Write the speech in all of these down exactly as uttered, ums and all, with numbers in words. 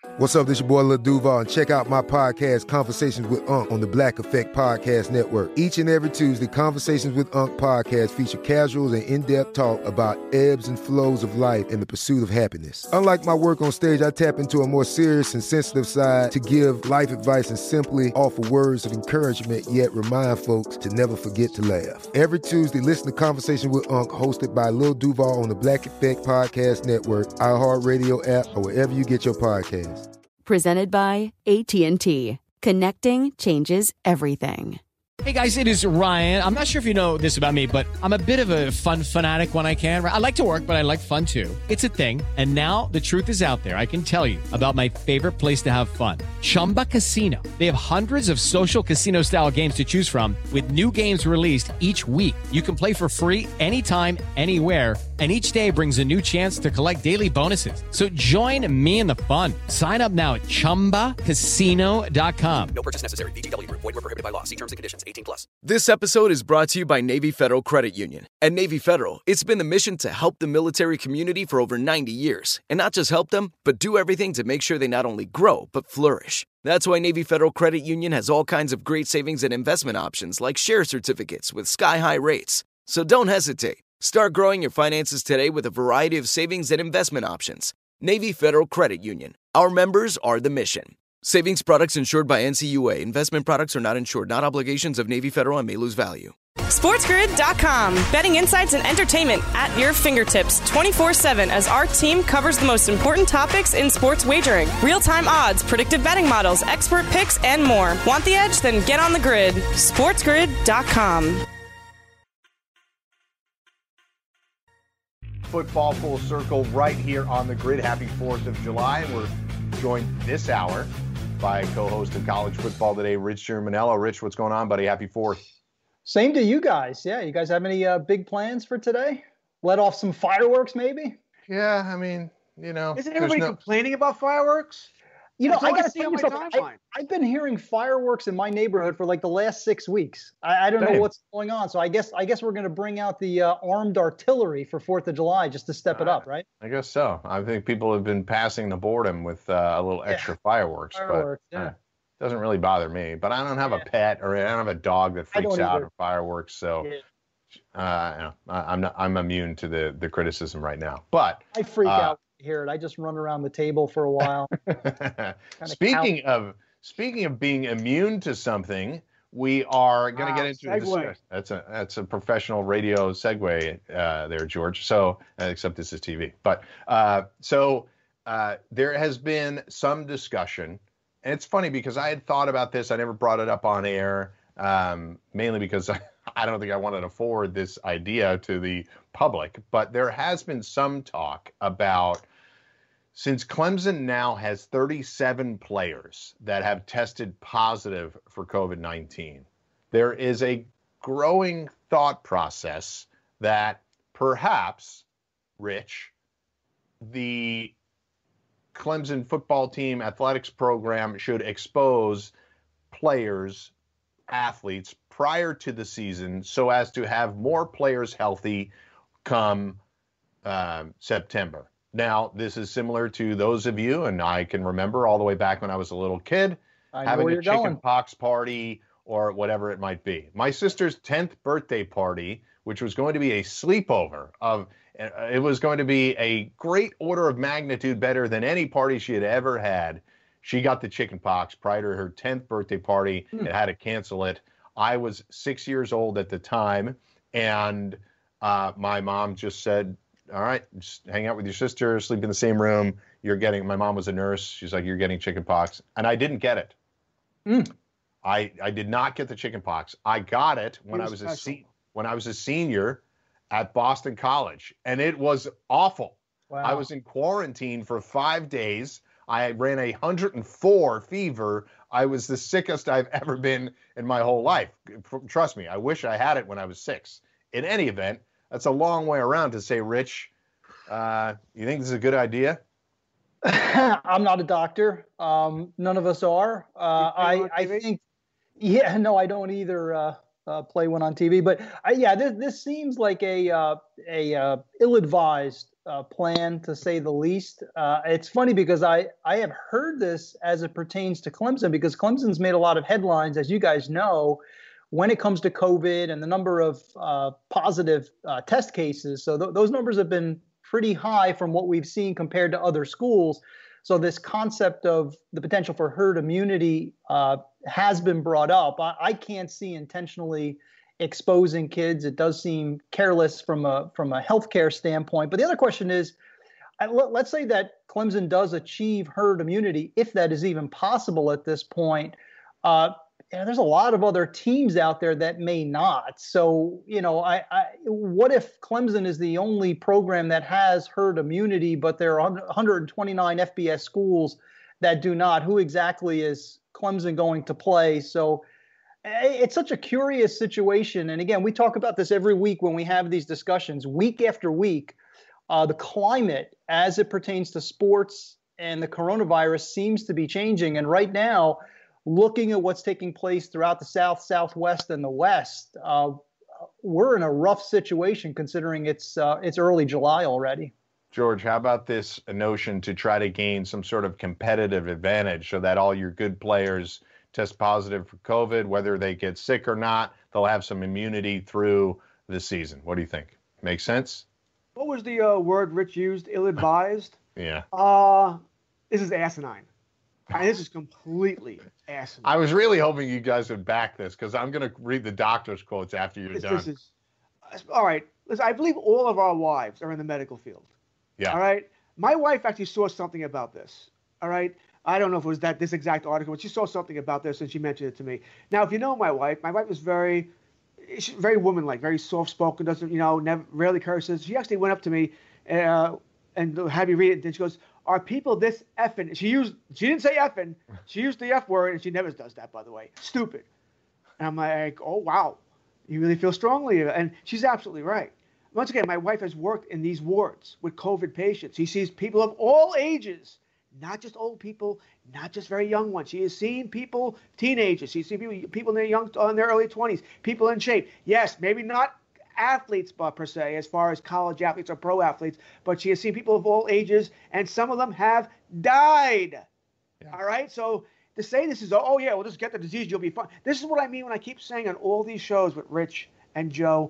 What's up, this your boy Lil Duval, and check out my podcast, Conversations with Unc, on the Black Effect Podcast Network. Each and every Tuesday, Conversations with Unc podcast feature casuals and in-depth talk about ebbs and flows of life and the pursuit of happiness. Unlike my work on stage, I tap into a more serious and sensitive side to give life advice and simply offer words of encouragement, yet remind folks to never forget to laugh. Every Tuesday, listen to Conversations with Unc, hosted by Lil Duval on the Black Effect Podcast Network, iHeartRadio app, or wherever you get your podcasts. Presented by A T and T. Connecting changes everything. Hey guys, it is Ryan. I'm not sure if you know this about me, but I'm a bit of a fun fanatic when I can. I like to work, but I like fun too. It's a thing. And now the truth is out there. I can tell you about my favorite place to have fun. Chumba Casino. They have hundreds of social casino style games to choose from with new games released each week. You can play for free anytime, anywhere. And each day brings a new chance to collect daily bonuses. So join me in the fun. Sign up now at chumba casino dot com. No purchase necessary. V G W. Void where prohibited by law. See terms and conditions. eighteen plus. This episode is brought to you by Navy Federal Credit Union. At Navy Federal, it's been the mission to help the military community for over ninety years. And not just help them, but do everything to make sure they not only grow, but flourish. That's why Navy Federal Credit Union has all kinds of great savings and investment options like share certificates with sky-high rates. So don't hesitate. Start growing your finances today with a variety of savings and investment options. Navy Federal Credit Union. Our members are the mission. Savings products insured by N C U A. Investment products are not insured, not obligations of Navy Federal and may lose value. SportsGrid dot com. Betting insights and entertainment at your fingertips twenty-four seven as our team covers the most important topics in sports wagering. Real-time odds, predictive betting models, expert picks, and more. Want the edge? Then get on the grid. SportsGrid dot com. Football full circle right here on the grid. Happy fourth of July. And we're joined this hour by co-host of College Football Today, Rich Germanello. Rich, what's going on, buddy? Happy fourth. Same to you guys. Yeah, you guys have any uh, big plans for today? Let off some fireworks, maybe? Yeah, I mean, you know. Isn't everybody no... complaining about fireworks? You know, I, I got to tell you something. I, I've been hearing fireworks in my neighborhood for like the last six weeks. I, I don't Same. know what's going on. So I guess I guess we're going to bring out the uh, armed artillery for fourth of July just to step uh, it up, right? I guess so. I think people have been passing the boredom with uh, a little extra yeah. fireworks. Fireworks, but, yeah. Uh, doesn't really bother me. But I don't have yeah. a pet or I don't have a dog that freaks out at fireworks. So yeah. uh, you know, I, I'm not. I'm immune to the the criticism right now. But I freak uh, out. Hear it. I just run around the table for a while. speaking of speaking of being immune to something, we are going to ah, get into segue. a discussion. That's a that's a professional radio segue uh, there, George. So uh, except this is T V. But uh, so uh, there has been some discussion, and it's funny because I had thought about this. I never brought it up on air, um, mainly because I, I don't think I wanted to forward this idea to the public. But there has been some talk about, since Clemson now has thirty-seven players that have tested positive for COVID nineteen, there is a growing thought process that perhaps, Rich, the Clemson football team athletics program should expose players, athletes, prior to the season so as to have more players healthy come um, September. Now, this is similar to those of you, and I can remember all the way back when I was a little kid, having a chicken pox party or whatever it might be. My sister's tenth birthday party, which was going to be a sleepover of, it was going to be a great order of magnitude better than any party she had ever had. She got the chicken pox prior to her tenth birthday party and had to cancel it. I was six years old at the time, and uh, my mom just said, all right, just hang out with your sister, sleep in the same room. You're getting, my mom was a nurse. She's like, you're getting chicken pox. And I didn't get it. Mm. I, I did not get the chicken pox. I got it when I was a se- when I was a senior at Boston College, and it was awful. Wow. I was in quarantine for five days. I ran a one hundred four fever. I was the sickest I've ever been in my whole life. Trust me, I wish I had it when I was six. In any event, that's a long way around to say, Rich, uh, you think this is a good idea? I'm not a doctor. Um, none of us are. Uh, I, I think, yeah, no, I don't either uh, uh, play one on T V. But I, yeah, this, this seems like a uh, a uh, ill-advised uh, plan, to say the least. Uh, it's funny because I, I have heard this as it pertains to Clemson, because Clemson's made a lot of headlines, as you guys know, when it comes to COVID and the number of uh, positive uh, test cases. So th- those numbers have been pretty high from what we've seen compared to other schools. So this concept of the potential for herd immunity uh, has been brought up. I, I can't see intentionally exposing kids. It does seem careless from a from a healthcare standpoint. But the other question is, let's say that Clemson does achieve herd immunity, if that is even possible at this point. Uh, yeah, there's a lot of other teams out there that may not. So, you know, I, I what if Clemson is the only program that has herd immunity, but there are one hundred twenty-nine F B S schools that do not? Who exactly is Clemson going to play? So it's such a curious situation. And again, we talk about this every week when we have these discussions, week after week. Uh, the climate as it pertains to sports and the coronavirus seems to be changing. And right now, looking at what's taking place throughout the South, Southwest, and the West, uh, we're in a rough situation considering it's uh, it's early July already. George, how about this notion to try to gain some sort of competitive advantage so that all your good players test positive for COVID, whether they get sick or not, they'll have some immunity through the season? What do you think? Make sense? What was the uh, word Rich used? Ill-advised? Yeah. Uh, this is asinine. And this is completely asinine. I was really hoping you guys would back this, because I'm going to read the doctor's quotes after you're this, done. This is, all right. Listen, I believe all of our wives are in the medical field. Yeah. All right. My wife actually saw something about this. All right. I don't know if it was that this exact article, but she saw something about this and she mentioned it to me. Now, if you know my wife, my wife is very, she's very womanlike, very soft-spoken, doesn't, you know, never, rarely curses. She actually went up to me uh, and had me read it, and then she goes, "Are people this effing?" She used, she didn't say effing, she used the F word, and she never does that, by the way. Stupid. And I'm like, oh, wow, you really feel strongly. And she's absolutely right. Once again, my wife has worked in these wards with COVID patients. She sees people of all ages, not just old people, not just very young ones. She has seen people, teenagers. She's seen people, people in their young, in their early twenties, people in shape. Yes, maybe not athletes per se, as far as college athletes or pro athletes, but she has seen people of all ages, and some of them have died. Yeah. All right, so to say this is, oh yeah, well, just get the disease, you'll be fine. This is what I mean when I keep saying on all these shows with Rich and Joe,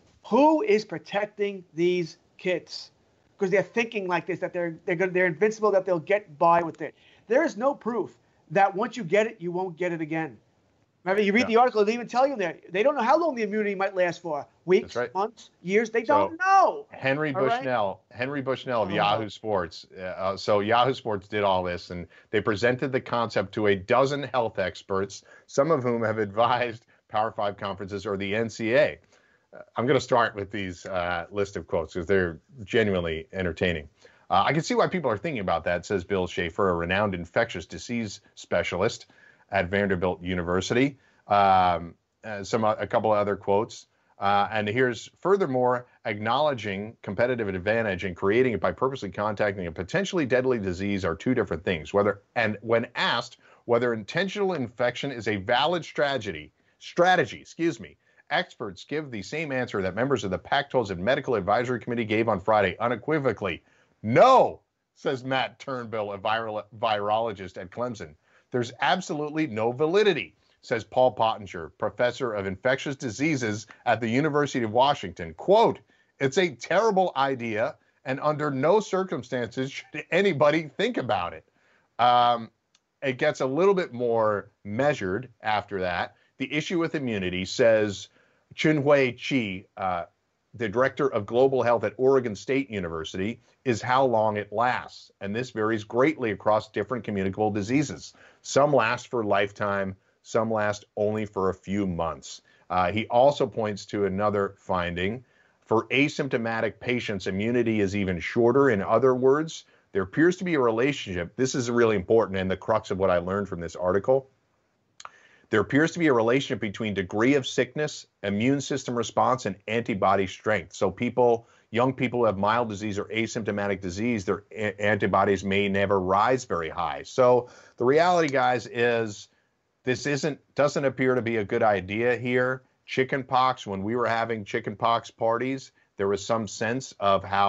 who is protecting these kids? Because they're thinking like this, that they're they're gonna, they're invincible, that they'll get by with it. There is no proof that once you get it, you won't get it again. Remember, you read yeah. the article, they even tell you there, they don't know how long the immunity might last for. Weeks, right. months, years, they so, don't know. Henry Bushnell, right? Henry Bushnell of oh. Yahoo Sports. Uh, so Yahoo Sports did all this, and they presented the concept to a dozen health experts, some of whom have advised Power Five conferences or the N C A A. Uh, I'm going to start with these uh, list of quotes because they're genuinely entertaining. Uh, I can see why people are thinking about that, says Bill Schaefer, a renowned infectious disease specialist at Vanderbilt University. Um, uh, some uh, a couple of other quotes. Uh, and here's furthermore, acknowledging competitive advantage and creating it by purposely contacting a potentially deadly disease are two different things. Whether and when asked whether intentional infection is a valid strategy, strategy, excuse me, experts give the same answer that members of the Pac twelve's Medical Advisory Committee gave on Friday, unequivocally. No, says Matt Turnbull, a viral, virologist at Clemson. There's absolutely no validity, says Paul Pottinger, professor of infectious diseases at the University of Washington. Quote, it's a terrible idea, and under no circumstances should anybody think about it. Um, it gets a little bit more measured after that. The issue with immunity, says Chunhui Chi, uh, the director of global health at Oregon State University, is how long it lasts. And this varies greatly across different communicable diseases. Some last for a lifetime, some last only for a few months. Uh, he also points to another finding. For asymptomatic patients, immunity is even shorter. In other words, there appears to be a relationship. This is really important and the crux of what I learned from this article. There appears to be a relationship between degree of sickness, immune system response, and antibody strength. So people, young people who have mild disease or asymptomatic disease, their a- antibodies may never rise very high. So the reality, guys, is this isn't doesn't appear to be a good idea here. Chickenpox, when we were having chickenpox parties, there was some sense of how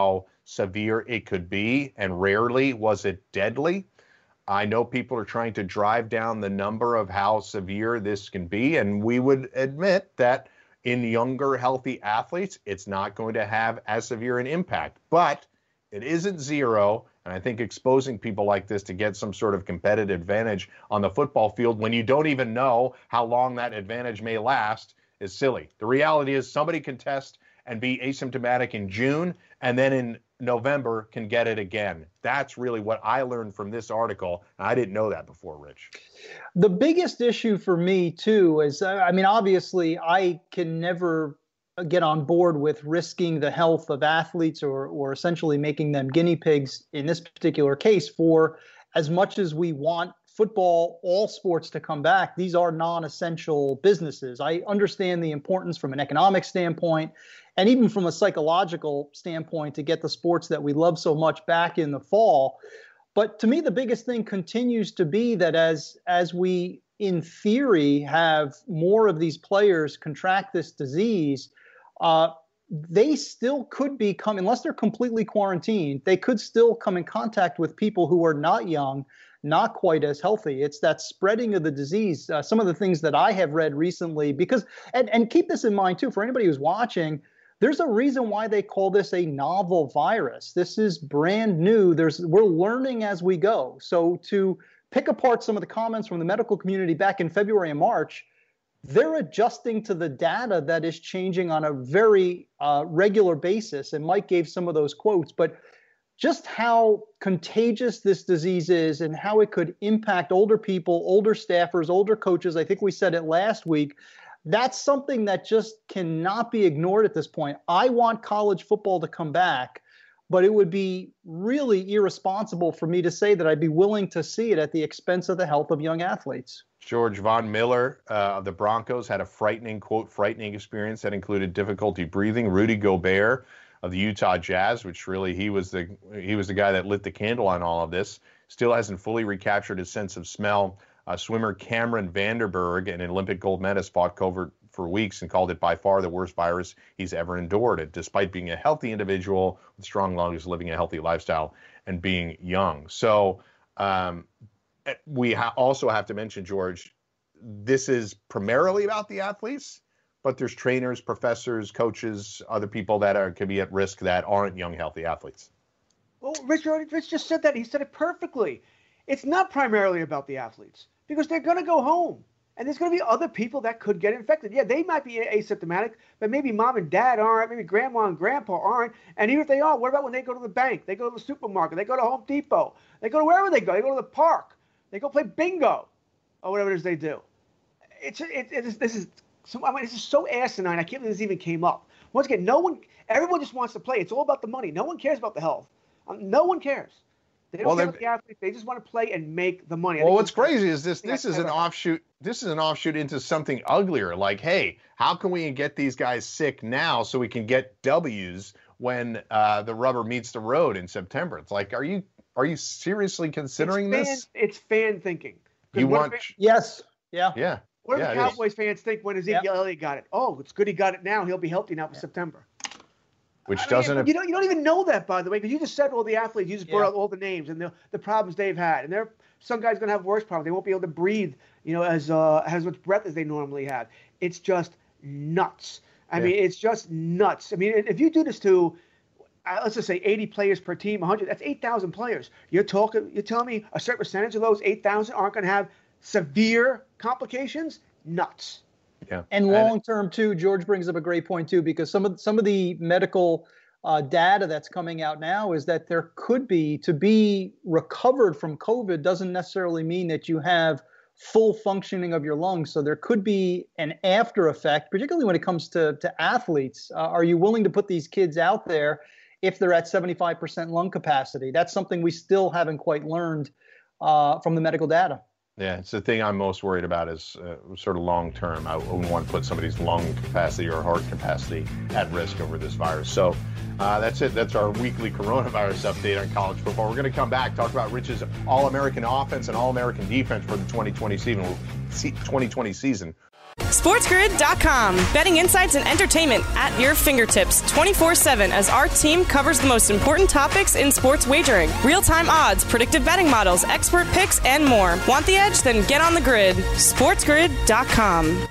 severe it could be, and rarely was it deadly. I know people are trying to drive down the number of how severe this can be, and we would admit that in younger, healthy athletes, it's not going to have as severe an impact. But it isn't zero, and I think exposing people like this to get some sort of competitive advantage on the football field when you don't even know how long that advantage may last is silly. The reality is somebody can test and be asymptomatic in June, and then in November can get it again. That's really what I learned from this article. I didn't know that before, Rich. The biggest issue for me, too, is, uh, I mean, obviously, I can never get on board with risking the health of athletes or, or essentially making them guinea pigs in this particular case. For as much as we want football, all sports to come back, these are non-essential businesses. I understand the importance from an economic standpoint and even from a psychological standpoint to get the sports that we love so much back in the fall. But to me, the biggest thing continues to be that as as we, in theory, have more of these players contract this disease, uh, they still could be come, unless they're completely quarantined, they could still come in contact with people who are not young, not quite as healthy. It's that spreading of the disease. Uh, some of the things that I have read recently, because, and, and keep this in mind too, for anybody who's watching, there's a reason why they call this a novel virus. This is brand new. There's, we're learning as we go. So to pick apart some of the comments from the medical community back in February and March, they're adjusting to the data that is changing on a very uh, regular basis. And Mike gave some of those quotes, but just how contagious this disease is and how it could impact older people, older staffers, older coaches. I think we said it last week. That's something that just cannot be ignored at this point. I want college football to come back, but it would be really irresponsible for me to say that I'd be willing to see it at the expense of the health of young athletes. George Von Miller uh, of the Broncos had a frightening, quote, frightening experience that included difficulty breathing. Rudy Gobert of the Utah Jazz, which really he was the he was the guy that lit the candle on all of this, still hasn't fully recaptured his sense of smell. Uh, swimmer Cameron Vanderberg, an Olympic gold medalist, fought COVID for weeks and called it by far the worst virus he's ever endured. It, despite being a healthy individual with strong lungs, living a healthy lifestyle, and being young. So um, we ha- also have to mention, George, this is primarily about the athletes, but there's trainers, professors, coaches, other people that are could be at risk that aren't young, healthy athletes. Well, Rich, Rich just said that. He said it perfectly. It's not primarily about the athletes because they're going to go home. And there's going to be other people that could get infected. Yeah, they might be asymptomatic, but maybe mom and dad aren't. Maybe grandma and grandpa aren't. And even if they are, what about when they go to the bank? They go to the supermarket. They go to Home Depot. They go to wherever they go. They go to the park. They go play bingo or whatever it is they do. It's it, it is, this is so, I mean, this is so asinine. I can't believe this even came up. Once again, no one, everyone just wants to play. It's all about the money. No one cares about the health. Um, no one cares. They don't well, care about the athletes. They just want to play and make the money. I well, what's crazy is this. This is an offshoot. This is an offshoot into something uglier. Like, hey, how can we get these guys sick now so we can get W's when uh, the rubber meets the road in September? It's like, are you are you seriously considering it's fan, this? It's fan thinking. You want? Fan, yes. Yeah. Yeah. What do yeah, the Cowboys fans think when Ezekiel yep. Elliott got it? Oh, it's good he got it now. He'll be healthy now for yeah. September. Which I mean, doesn't. You don't. You don't even know that, by the way, because you just said all the athletes. You just brought yeah. out all the names and the the problems they've had, and they're some guys going to have worse problems. They won't be able to breathe, you know, as uh, as much breath as they normally have. It's just nuts. I yeah. mean, it's just nuts. I mean, if you do this to, uh, let's just say eighty players per team, one hundred, that's eight thousand players. You're talking. You're telling me a certain percentage of those eight thousand aren't going to have severe complications? Nuts. Yeah. And long term too, George brings up a great point too, because some of some of the medical uh, data that's coming out now is that there could be, to be recovered from COVID doesn't necessarily mean that you have full functioning of your lungs. So there could be an after effect, particularly when it comes to to athletes. Uh, are you willing to put these kids out there if they're at seventy-five percent lung capacity? That's something we still haven't quite learned uh, from the medical data. Yeah, it's the thing I'm most worried about is uh, sort of long term. I wouldn't want to put somebody's lung capacity or heart capacity at risk over this virus. So uh, that's it. That's our weekly coronavirus update on college football. We're going to come back, talk about Rich's All-American offense and All-American defense for the twenty twenty season. twenty twenty season. SportsGrid dot com. Betting insights and entertainment at your fingertips twenty-four seven as our team covers the most important topics in sports wagering. Real-time odds, predictive betting models, expert picks, and more. Want the edge? Then get on the grid. SportsGrid dot com.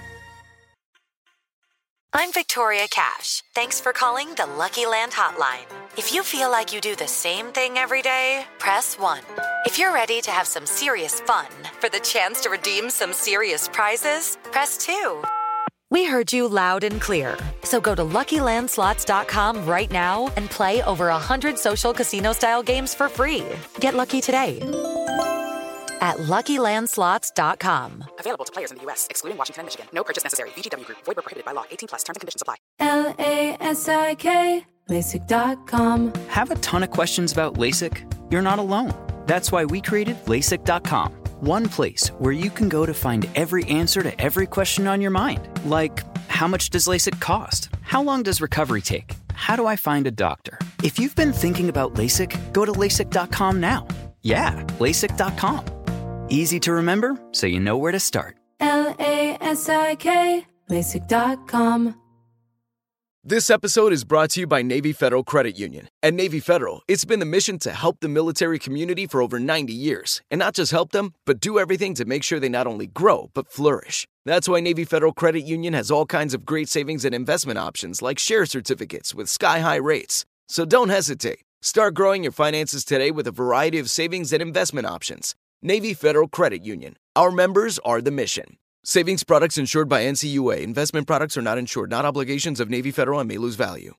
I'm Victoria Cash. Thanks for calling the Lucky Land Hotline. If you feel like you do the same thing every day, press one. If you're ready to have some serious fun for the chance to redeem some serious prizes, press two. We heard you loud and clear. So go to Lucky Land Slots dot com right now and play over one hundred social casino-style games for free. Get lucky today at Lucky Land Slots dot com. Available to players in the U S, excluding Washington and Michigan. No purchase necessary. V G W Group. Void where prohibited by law. eighteen plus. Terms and conditions apply. L A S I K, LASIK dot com. Have a ton of questions about LASIK? You're not alone. That's why we created LASIK dot com. One place where you can go to find every answer to every question on your mind. Like, how much does LASIK cost? How long does recovery take? How do I find a doctor? If you've been thinking about LASIK, go to LASIK dot com now. Yeah, LASIK dot com. Easy to remember, so you know where to start. L A S I K, LASIK dot com. This episode is brought to you by Navy Federal Credit Union. At Navy Federal, it's been the mission to help the military community for over ninety years. And not just help them, but do everything to make sure they not only grow, but flourish. That's why Navy Federal Credit Union has all kinds of great savings and investment options like share certificates with sky-high rates. So don't hesitate. Start growing your finances today with a variety of savings and investment options. Navy Federal Credit Union. Our members are the mission. Savings products insured by N C U A. Investment products are not insured, not obligations of Navy Federal and may lose value.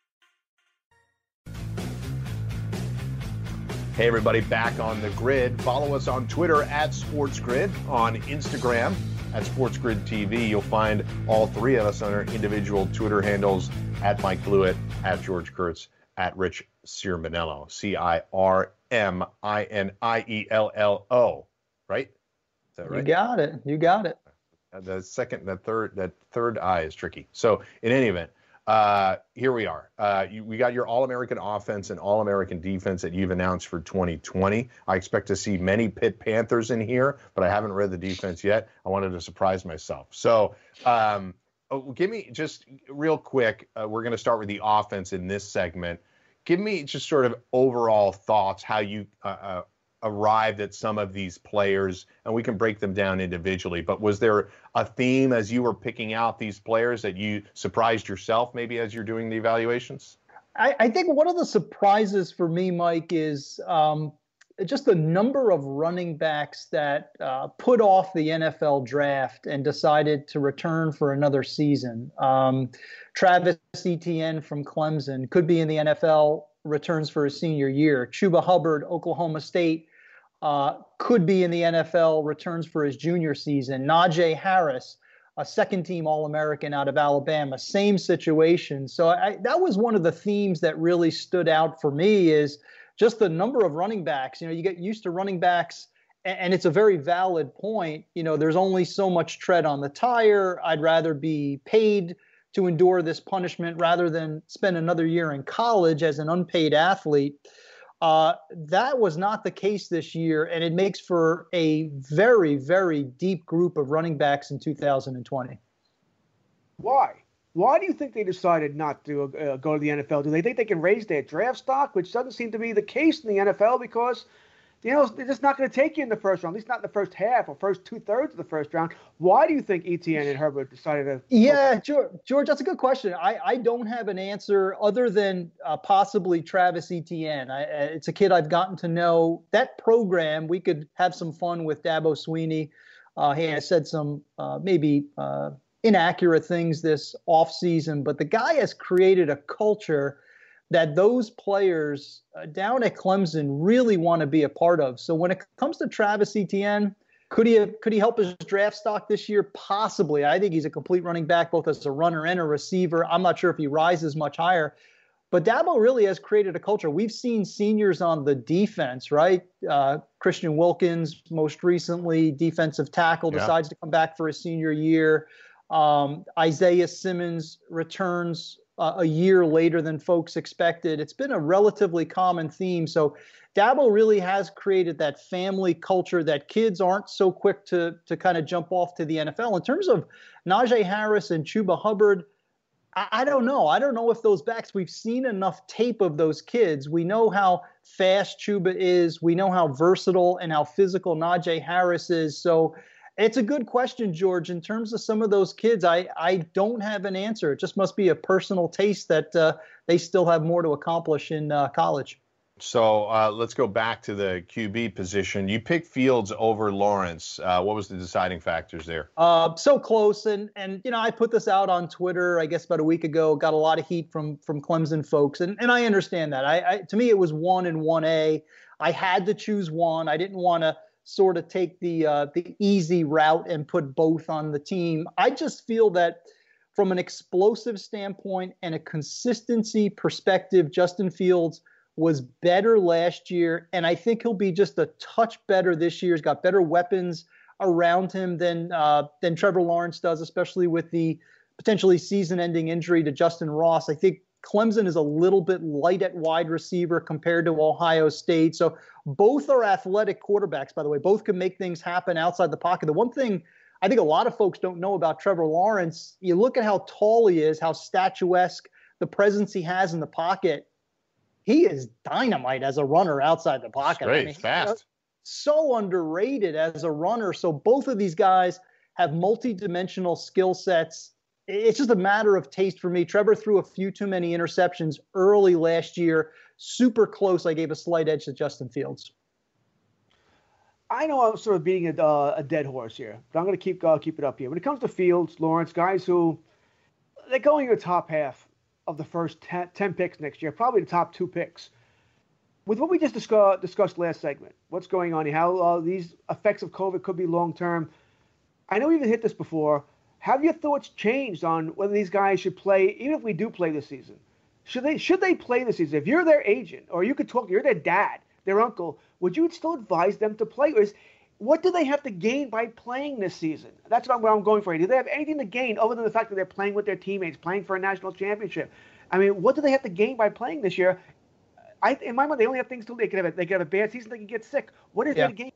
Hey, everybody, back on the grid. Follow us on Twitter at SportsGrid, on Instagram at SportsGrid T V. You'll find all three of us on our individual Twitter handles at Mike Blewett, at George Kurtz, at Rich Cirminiello, C I R M I N I E L L O, right? Is that right? You got it. You got it. The second, the third, that third I is tricky. So in any event, uh, here we are. Uh, you, we got your All-American offense and All-American defense that you've announced for twenty twenty. I expect to see many Pitt Panthers in here, but I haven't read the defense yet. I wanted to surprise myself. So um, oh, give me just real quick. Uh, we're going to start with the offense in this segment. Give me just sort of overall thoughts, how you uh, uh, arrived at some of these players, and we can break them down individually. But was there a theme as you were picking out these players that you surprised yourself maybe as you're doing the evaluations? I, I think one of the surprises for me, Mike, is um, just the number of running backs that uh, put off the N F L draft and decided to return for another season. Um, Travis Etienne from Clemson could be in the N F L, returns for his senior year. Chuba Hubbard, Oklahoma State, uh, could be in the N F L, returns for his junior season. Najee Harris, a second-team All-American out of Alabama, same situation. So I, that was one of the themes that really stood out for me, is just the number of running backs. You know, you get used to running backs, and, and it's a very valid point. You know, there's only so much tread on the tire. I'd rather be paid to endure this punishment rather than spend another year in college as an unpaid athlete. Uh, that was not the case this year, and it makes for a very, very deep group of running backs in two thousand twenty. Why? Why do you think they decided not to uh, go to the N F L? Do they think they can raise their draft stock, which doesn't seem to be the case in the N F L, because you know, they're just not going to take you in the first round, at least not in the first half or first two-thirds of the first round. Why do you think Etienne and Herbert decided to? Yeah, George, George, that's a good question. I, I don't have an answer other than uh, possibly Travis Etienne. I, it's a kid I've gotten to know. That program, we could have some fun with Dabo Swinney. Uh, he has said some uh, maybe uh, inaccurate things this offseason, but the guy has created a culture that those players uh, down at Clemson really want to be a part of. So when it comes to Travis Etienne, could he have, could he help his draft stock this year? Possibly. I think he's a complete running back, both as a runner and a receiver. I'm not sure if he rises much higher. But Dabo really has created a culture. We've seen seniors on the defense, right? Uh, Christian Wilkins, most recently, defensive tackle, yeah. decides to come back for his senior year. Um, Isaiah Simmons returns Uh, a year later than folks expected. It's been a relatively common theme. So Dabo really has created that family culture that kids aren't so quick to to kind of jump off to the N F L. In terms of Najee Harris and Chuba Hubbard, I, I don't know. I don't know if those backs, we've seen enough tape of those kids. We know how fast Chuba is. We know how versatile and how physical Najee Harris is. So it's a good question, George. In terms of some of those kids, I, I don't have an answer. It just must be a personal taste that uh, they still have more to accomplish in uh, college. So uh, let's go back to the Q B position. You picked Fields over Lawrence. Uh, what was the deciding factors there? Uh, so close. And, and, you know, I put this out on Twitter, I guess about a week ago, got a lot of heat from from Clemson folks. And, and I understand that. I, I to me, it was one and one A. I had to choose one. I didn't want to sort of take the uh, the easy route and put both on the team. I just feel that from an explosive standpoint and a consistency perspective, Justin Fields was better last year, and I think he'll be just a touch better this year. He's got better weapons around him than uh, than Trevor Lawrence does, especially with the potentially season-ending injury to Justin Ross. I think Clemson is a little bit light at wide receiver compared to Ohio State. So both are athletic quarterbacks, by the way. Both can make things happen outside the pocket. The one thing I think a lot of folks don't know about Trevor Lawrence, you look at how tall he is, how statuesque the presence he has in the pocket. He is dynamite as a runner outside the pocket. Straight, I mean, fast. So underrated as a runner. So both of these guys have multi-dimensional skill sets. It's just a matter of taste for me. Trevor threw a few too many interceptions early last year. Super close. I gave a slight edge to Justin Fields. I know I'm sort of beating a, uh, a dead horse here, but I'm going to keep uh, keep it up here. When it comes to Fields, Lawrence, guys who they're going in the top half of the first ten, ten picks next year, probably the top two picks. With what we just discuss, discussed last segment, what's going on here, how uh, these effects of COVID could be long-term. I know we even hit this before. Have your thoughts changed on whether these guys should play, even if we do play this season? Should they should they play this season? If you're their agent, or you could talk, you're their dad, their uncle, would you still advise them to play? Or is, what do they have to gain by playing this season? That's what I'm, what I'm going for here. Do they have anything to gain other than the fact that they're playing with their teammates, playing for a national championship? I mean, what do they have to gain by playing this year? I, in my mind, they only have things to do. They could have a, they could have a bad season. They can get sick. What is yeah. there to gain?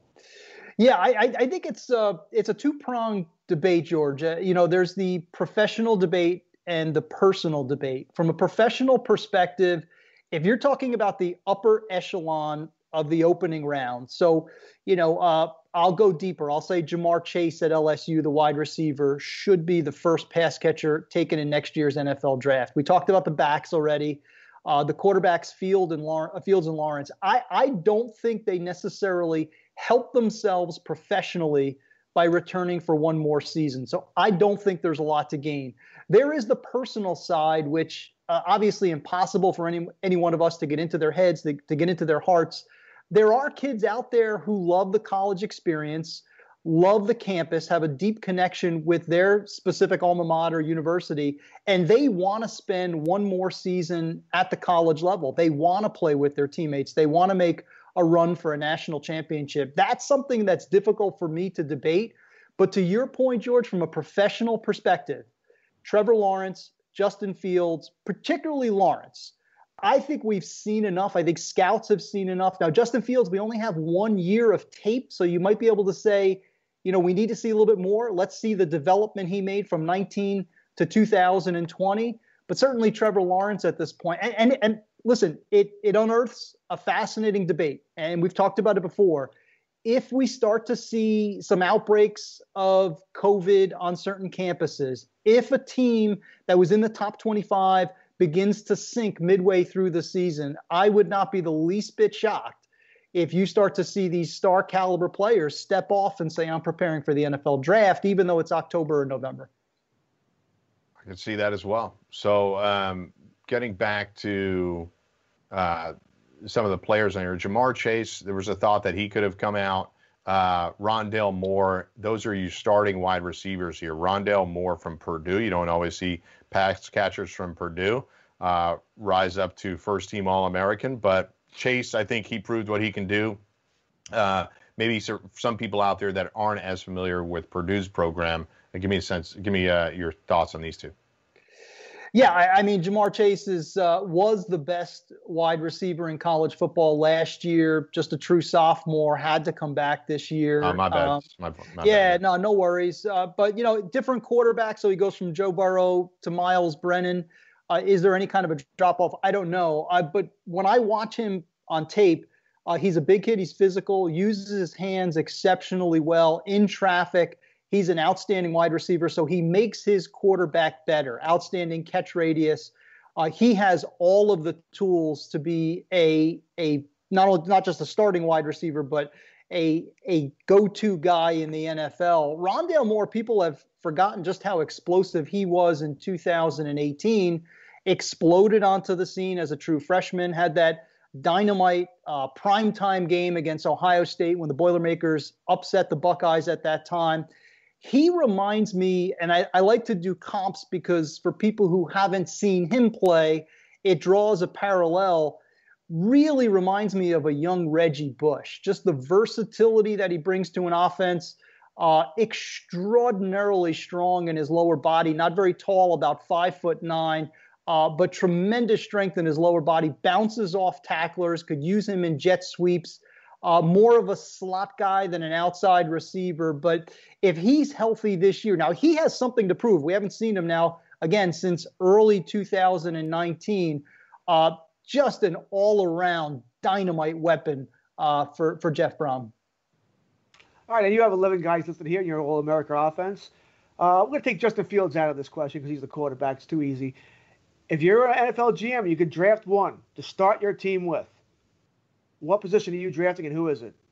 Yeah, I, I think it's uh it's a two-pronged debate, George. Uh, you know, there's the professional debate and the personal debate. From a professional perspective, if you're talking about the upper echelon of the opening round, so, you know, uh, I'll go deeper. I'll say Jamar Chase at L S U, the wide receiver, should be the first pass catcher taken in next year's N F L draft. We talked about the backs already. Uh, the quarterbacks, Field and Lawrence, Fields and Lawrence. I, I don't think they necessarily help themselves professionally by returning for one more season. So I don't think there's a lot to gain. There is the personal side, which uh, obviously impossible for any any one of us to get into their heads, to, to get into their hearts. There are kids out there who love the college experience, love the campus, have a deep connection with their specific alma mater university, and they want to spend one more season at the college level. They want to play with their teammates. They want to make a run for a national championship. That's something that's difficult for me to debate. But to your point, George, from a professional perspective, Trevor Lawrence, Justin Fields, particularly Lawrence, I think we've seen enough. I think scouts have seen enough. Now, Justin Fields, we only have one year of tape, so you might be able to say, you know, we need to see a little bit more. Let's see the development he made from nineteen to two thousand twenty. But certainly Trevor Lawrence at this point. And, and, and listen, it, it unearths a fascinating debate. And we've talked about it before. If we start to see some outbreaks of COVID on certain campuses, if a team that was in the top twenty-five begins to sink midway through the season, I would not be the least bit shocked if you start to see these star caliber players step off and say, I'm preparing for the N F L draft, even though it's October or November. I can see that as well. So um, getting back to uh, some of the players on here, Jamar Chase, there was a thought that he could have come out. Uh, Rondale Moore, those are your starting wide receivers here. Rondale Moore from Purdue. You don't always see pass catchers from Purdue uh, rise up to first-team All-American, but Chase, I think he proved what he can do. Uh, maybe some people out there that aren't as familiar with Purdue's program, give me a sense, give me uh, your thoughts on these two. Yeah, I, I mean, Ja'Marr Chase is uh, was the best wide receiver in college football last year. Just a true sophomore, had to come back this year. Uh, my bad. Um, my, my yeah, bad. no, no worries. Uh, but you know, different quarterback. So he goes from Joe Burrow to Miles Brennan. Uh, is there any kind of a drop off? I don't know. Uh, but when I watch him on tape, uh, he's a big kid. He's physical. Uses his hands exceptionally well in traffic. He's an outstanding wide receiver, so he makes his quarterback better. Outstanding catch radius. Uh, he has all of the tools to be a a not only, not just a starting wide receiver, but a a go-to guy in the N F L. Rondale Moore, people have forgotten just how explosive he was in two thousand eighteen. Exploded onto the scene as a true freshman. Had that dynamite uh, primetime game against Ohio State when the Boilermakers upset the Buckeyes at that time. He reminds me, and I, I like to do comps because for people who haven't seen him play, it draws a parallel. Really reminds me of a young Reggie Bush. Just the versatility that he brings to an offense. Uh, extraordinarily strong in his lower body. Not very tall, about five foot nine, uh, but tremendous strength in his lower body. Bounces off tacklers. Could use him in jet sweeps. Uh, more of a slot guy than an outside receiver. But if he's healthy this year, now he has something to prove. We haven't seen him now, again, since early two thousand nineteen. Uh, just an all-around dynamite weapon uh, for, for Jeff Brom. All right, and you have eleven guys listed here in your All-America offense. Uh, we're going to take Justin Fields out of this question because he's the quarterback. It's too easy. If you're an N F L G M, you could draft one to start your team with. What position are you drafting, and who is it?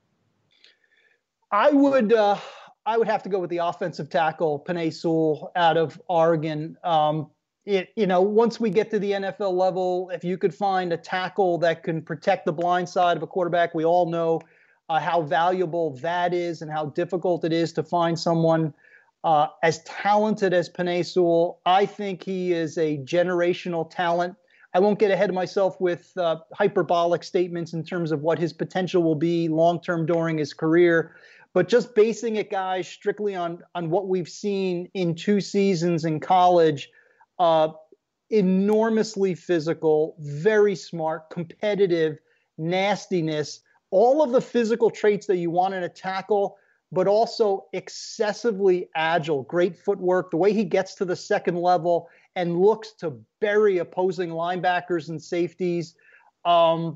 I would uh, I would have to go with the offensive tackle, Penei Sewell, out of Oregon. Um, it you know once we get to the N F L level, if you could find a tackle that can protect the blind side of a quarterback, we all know uh, how valuable that is and how difficult it is to find someone uh, as talented as Penei Sewell. I think he is a generational talent. I won't get ahead of myself with uh, hyperbolic statements in terms of what his potential will be long-term during his career, but just basing it, guys, strictly on, on what we've seen in two seasons in college, uh, enormously physical, very smart, competitive, nastiness, all of the physical traits that you want in a tackle, but also excessively agile, great footwork, the way he gets to the second level and looks to bury opposing linebackers and safeties. Um,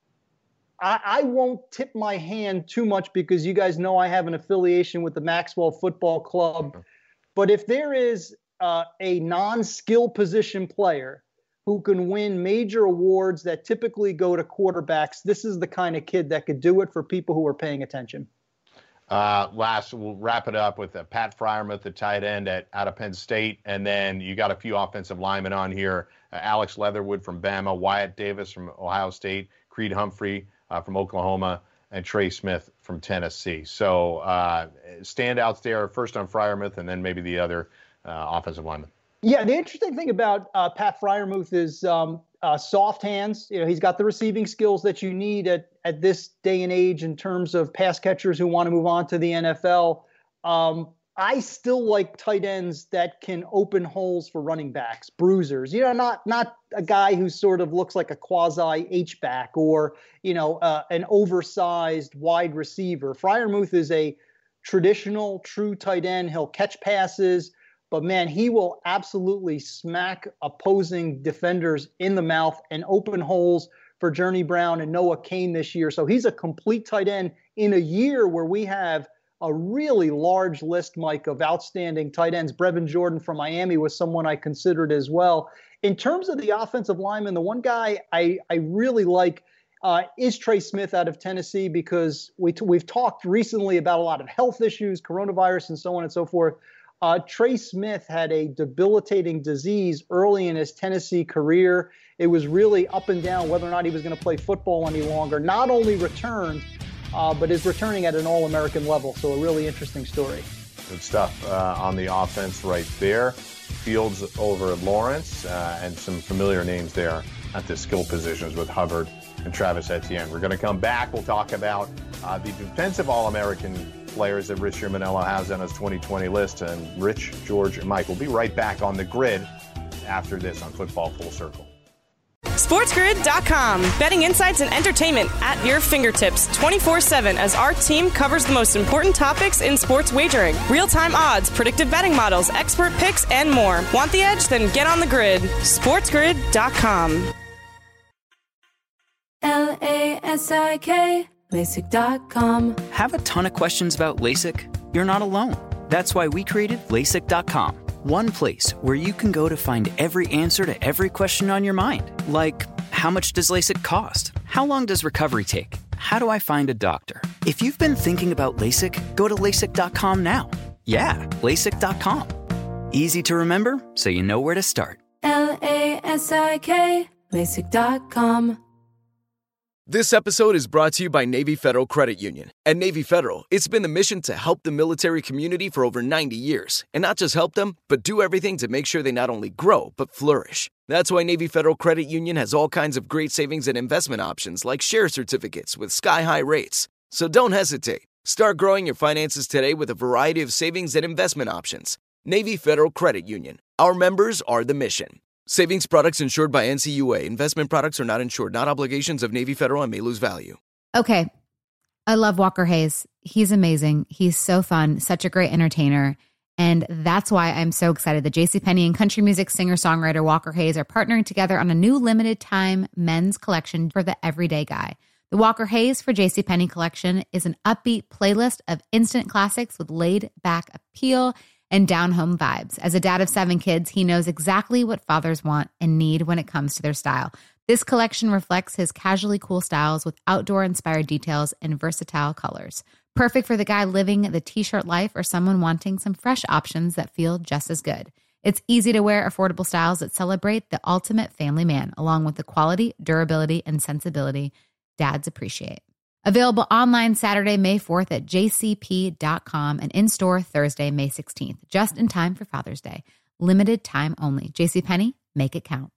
I, I won't tip my hand too much because you guys know I have an affiliation with the Maxwell Football Club. But if there is uh, a non-skill position player who can win major awards that typically go to quarterbacks, this is the kind of kid that could do it for people who are paying attention. Uh, last, we'll wrap it up with uh, Pat Freiermuth, the tight end at out of Penn State, and then you got a few offensive linemen on here: uh, Alex Leatherwood from Bama, Wyatt Davis from Ohio State, Creed Humphrey uh, from Oklahoma, and Trey Smith from Tennessee. So uh, standouts there, first on Freiermuth, and then maybe the other uh, offensive linemen. Yeah, the interesting thing about uh, Pat Freiermuth is um, uh, soft hands. You know, he's got the receiving skills that you need at, at this day and age in terms of pass catchers who want to move on to the N F L. Um, I still like tight ends that can open holes for running backs, bruisers. You know, not not a guy who sort of looks like a quasi H-back or, you know, uh, an oversized wide receiver. Freiermuth is a traditional, true tight end. He'll catch passes. But, man, he will absolutely smack opposing defenders in the mouth and open holes for Journey Brown and Noah Cain this year. So he's a complete tight end in a year where we have a really large list, Mike, of outstanding tight ends. Brevin Jordan from Miami was someone I considered as well. In terms of the offensive lineman, the one guy I, I really like uh, is Trey Smith out of Tennessee because we t- we've talked recently about a lot of health issues, coronavirus, and so on and so forth. Uh, Trey Smith had a debilitating disease early in his Tennessee career. It was really up and down whether or not he was going to play football any longer. Not only returned, uh, but is returning at an All-American level. So a really interesting story. Good stuff uh, on the offense right there. Fields over Lawrence uh, and some familiar names there at the skill positions with Hubbard and Travis Etienne. We're going to come back. We'll talk about uh, the defensive All-American players that Rich Manello has on his twenty twenty list. And Rich, George, and Mike will be right back on The Grid after this on Football Full Circle. SportsGrid dot com. Betting insights and entertainment at your fingertips twenty-four seven as our team covers the most important topics in sports wagering. Real-time odds, predictive betting models, expert picks, and more. Want the edge? Then get on the grid. SportsGrid dot com. L A S I K, LASIK dot com. Have a ton of questions about LASIK? You're not alone. That's why we created LASIK dot com. One place where you can go to find every answer to every question on your mind. Like, how much does LASIK cost? How long does recovery take? How do I find a doctor? If you've been thinking about LASIK, go to LASIK dot com now. Yeah, LASIK dot com. Easy to remember, so you know where to start. L A S I K, LASIK dot com. This episode is brought to you by Navy Federal Credit Union. At Navy Federal, it's been the mission to help the military community for over ninety years. And not just help them, but do everything to make sure they not only grow, but flourish. That's why Navy Federal Credit Union has all kinds of great savings and investment options like share certificates with sky-high rates. So don't hesitate. Start growing your finances today with a variety of savings and investment options. Navy Federal Credit Union. Our members are the mission. Savings products insured by N C U A. Investment products are not insured, not obligations of Navy Federal and may lose value. Okay. I love Walker Hayes. He's amazing. He's so fun, such a great entertainer. And that's why I'm so excited that JCPenney and country music singer-songwriter Walker Hayes are partnering together on a new limited-time men's collection for the everyday guy. The Walker Hayes for JCPenney collection is an upbeat playlist of instant classics with laid-back appeal and down-home vibes. As a dad of seven kids, he knows exactly what fathers want and need when it comes to their style. This collection reflects his casually cool styles with outdoor-inspired details and versatile colors. Perfect for the guy living the t-shirt life or someone wanting some fresh options that feel just as good. It's easy to wear, affordable styles that celebrate the ultimate family man, along with the quality, durability, and sensibility dads appreciate. Available online Saturday, May fourth at J C P dot com and in-store Thursday, May sixteenth, just in time for Father's Day. Limited time only. JCPenney, make it count.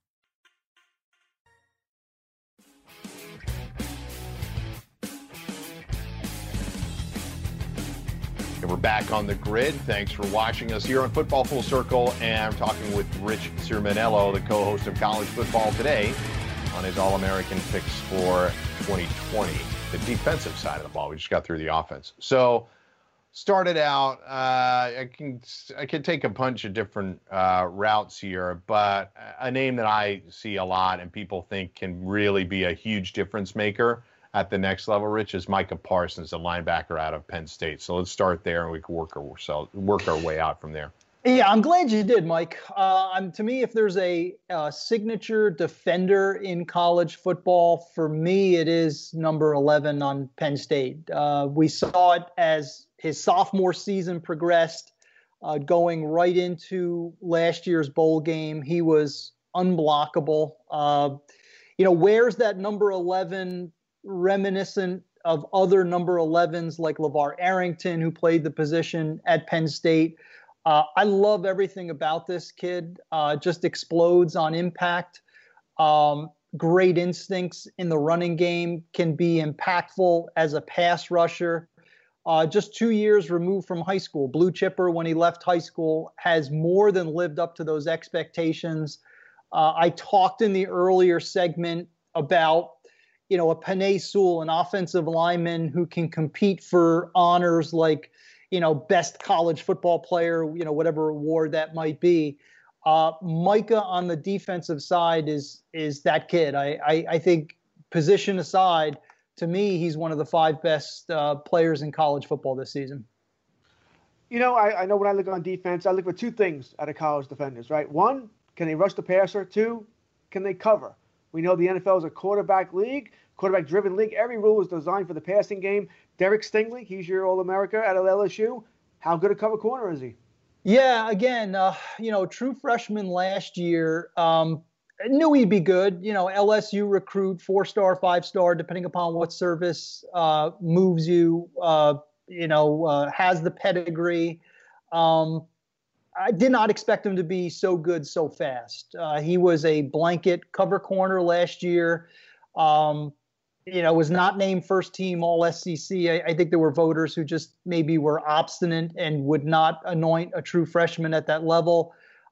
And we're back on the grid. Thanks for watching us here on Football Full Circle. And I'm talking with Rich Cirminiello, the co-host of College Football Today, on his All-American picks for twenty twenty. The defensive side of the ball. We just got through the offense. So started out, uh, I can I can take a bunch of different uh, routes here, but a name that I see a lot and people think can really be a huge difference maker at the next level, Rich, is Micah Parsons, a linebacker out of Penn State. So let's start there and we can work our, work our way out from there. Yeah, I'm glad you did, Mike. Uh, um, to me, if there's a, a signature defender in college football, for me, it is number eleven on Penn State. Uh, we saw it as his sophomore season progressed, uh, going right into last year's bowl game. He was unblockable. Uh, you know, where's that number eleven reminiscent of other number elevens like LeVar Arrington, who played the position at Penn State? Uh, I love everything about this kid. Uh, just explodes on impact. Um, great instincts in the running game, can be impactful as a pass rusher. Uh, just two years removed from high school. Blue chipper when he left high school, has more than lived up to those expectations. Uh, I talked in the earlier segment about, you know, a Penei Sewell, an offensive lineman who can compete for honors like, you know, best college football player, you know, whatever award that might be. Uh, Micah on the defensive side is is that kid. I, I, I think, position aside, to me, he's one of the five best uh, players in college football this season. You know, I, I know when I look on defense, I look for two things out of college defenders, right? One, can they rush the passer? Two, can they cover? We know the N F L is a quarterback league, quarterback-driven league. Every rule is designed for the passing game. Derek Stingley, he's your All-America out of L S U. How good a cover corner is he? Yeah, again, uh, you know, true freshman last year, um, knew he'd be good. You know, L S U recruit, four-star, five-star, depending upon what service uh, moves you, uh, you know, uh, has the pedigree. Um, I did not expect him to be so good so fast. Uh, he was a blanket cover corner last year. Um, you know, was not named first team all S E C. I, I think there were voters who just maybe were obstinate and would not anoint a true freshman at that level.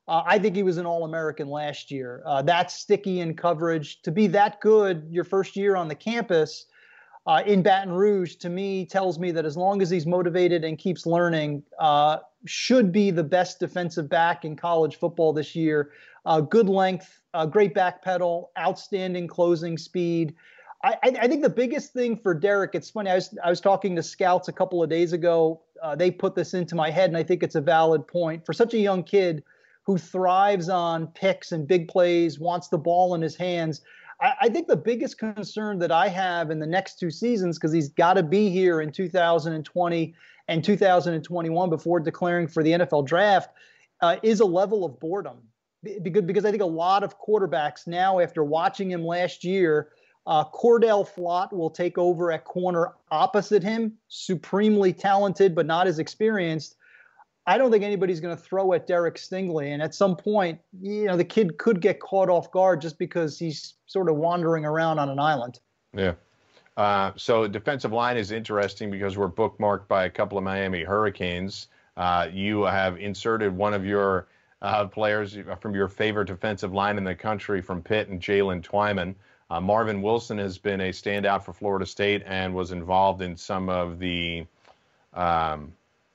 Uh, I think he was an All-American last year. Uh, that's sticky in coverage. To be that good your first year on the campus uh, in Baton Rouge, to me, tells me that as long as he's motivated and keeps learning, uh, should be the best defensive back in college football this year. Uh, good length, uh, great back pedal, outstanding closing speed. I, I think the biggest thing for Derek, it's funny, I was, I was talking to scouts a couple of days ago. Uh, they put this into my head, and I think it's a valid point. For such a young kid who thrives on picks and big plays, wants the ball in his hands, I, I think the biggest concern that I have in the next two seasons, because he's got to be here in two thousand twenty and two thousand twenty-one before declaring for the N F L draft, uh, is a level of boredom. Because, because I think a lot of quarterbacks now, after watching him last year, Uh, Cordell Flott will take over at corner opposite him, supremely talented, but not as experienced. I don't think anybody's going to throw at Derek Stingley. And at some point, you know, the kid could get caught off guard just because he's sort of wandering around on an island. Yeah. Uh, so defensive line is interesting because we're bookmarked by a couple of Miami Hurricanes. Uh, you have inserted one of your uh, players from your favorite defensive line in the country from Pitt and Jalen Twyman. Uh, Marvin Wilson has been a standout for Florida State and was involved in some of the um,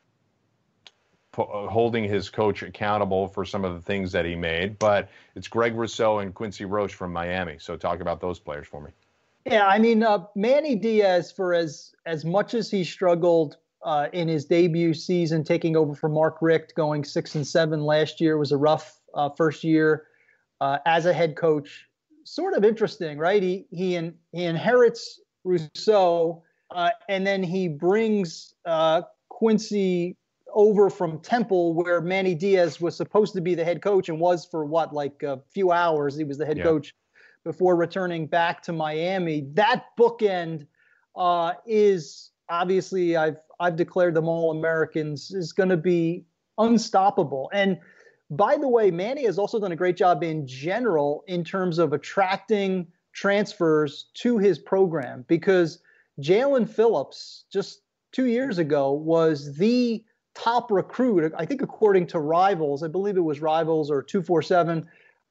po- holding his coach accountable for some of the things that he made. But it's Greg Rousseau and Quincy Roche from Miami. So talk about those players for me. Yeah, I mean, uh, Manny Diaz, for as as much as he struggled uh, in his debut season, taking over for Mark Richt, going six and seven last year, was a rough uh, first year uh, as a head coach. Sort of interesting, right? He he in, he inherits Rousseau, uh, and then he brings uh, Quincy over from Temple, where Manny Diaz was supposed to be the head coach and was for what, like a few hours. He was the head yeah. coach before returning back to Miami. That bookend uh, is obviously I've I've declared them All-Americans is going to be unstoppable. And by the way, Manny has also done a great job in general in terms of attracting transfers to his program, because Jalen Phillips just two years ago was the top recruit, I think according to Rivals, I believe it was Rivals or two forty-seven,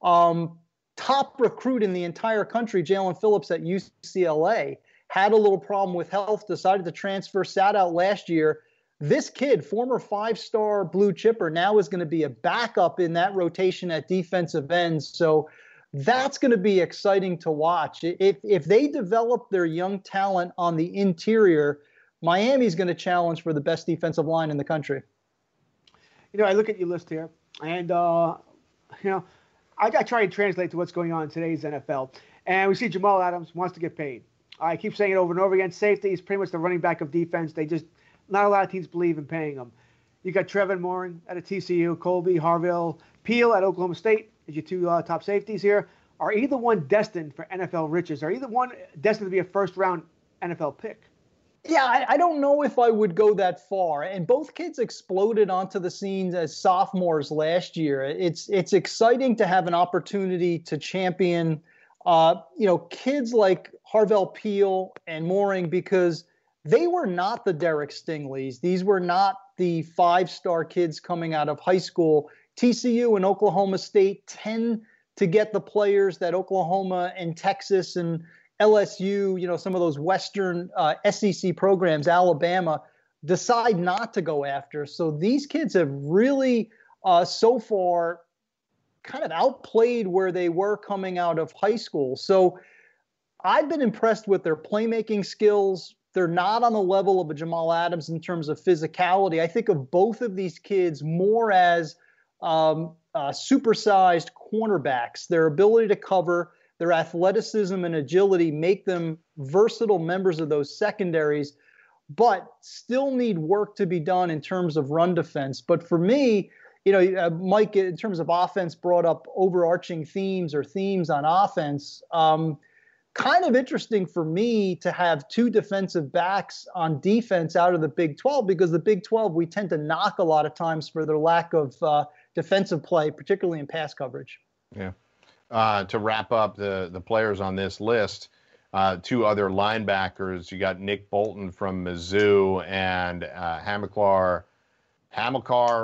um, top recruit in the entire country, Jalen Phillips at U C L A, had a little problem with health, decided to transfer, sat out last year. This kid, former five-star blue chipper, now is going to be a backup in that rotation at defensive ends. So that's going to be exciting to watch. If if they develop their young talent on the interior, Miami's going to challenge for the best defensive line in the country. You know, I look at your list here, and, uh, you know, I got to try and translate to what's going on in today's N F L. And we see Jamal Adams wants to get paid. I keep saying it over and over again. Safety is pretty much the running back of defense. They just Not a lot of teams believe in paying them. You got Trevin Moring at a T C U, Colby, Harville, Peel at Oklahoma State as your two uh, top safeties here. Are either one destined for N F L riches? Are either one destined to be a first-round N F L pick? Yeah, I, I don't know if I would go that far. And both kids exploded onto the scene as sophomores last year. It's it's exciting to have an opportunity to champion, uh, you know, kids like Harville, Peel, and Moring, because they were not the Derek Stingleys. These were not the five-star kids coming out of high school. T C U and Oklahoma State tend to get the players that Oklahoma and Texas and L S U, you know, some of those Western uh, S E C programs, Alabama, decide not to go after. So these kids have really, uh, so far, kind of outplayed where they were coming out of high school. So I've been impressed with their playmaking skills. They're not on the level of a Jamal Adams in terms of physicality. I think of both of these kids more as um, uh, supersized cornerbacks. Their ability to cover, their athleticism and agility make them versatile members of those secondaries, but still need work to be done in terms of run defense. But for me, you know, uh, Mike, in terms of offense, brought up overarching themes or themes on offense. Um, Kind of interesting for me to have two defensive backs on defense out of the Big twelve, because the Big twelve, we tend to knock a lot of times for their lack of uh, defensive play, particularly in pass coverage. Yeah. Uh, to wrap up the, the players on this list, uh, two other linebackers. You got Nick Bolton from Mizzou and uh, Hamilcar, Hamilcar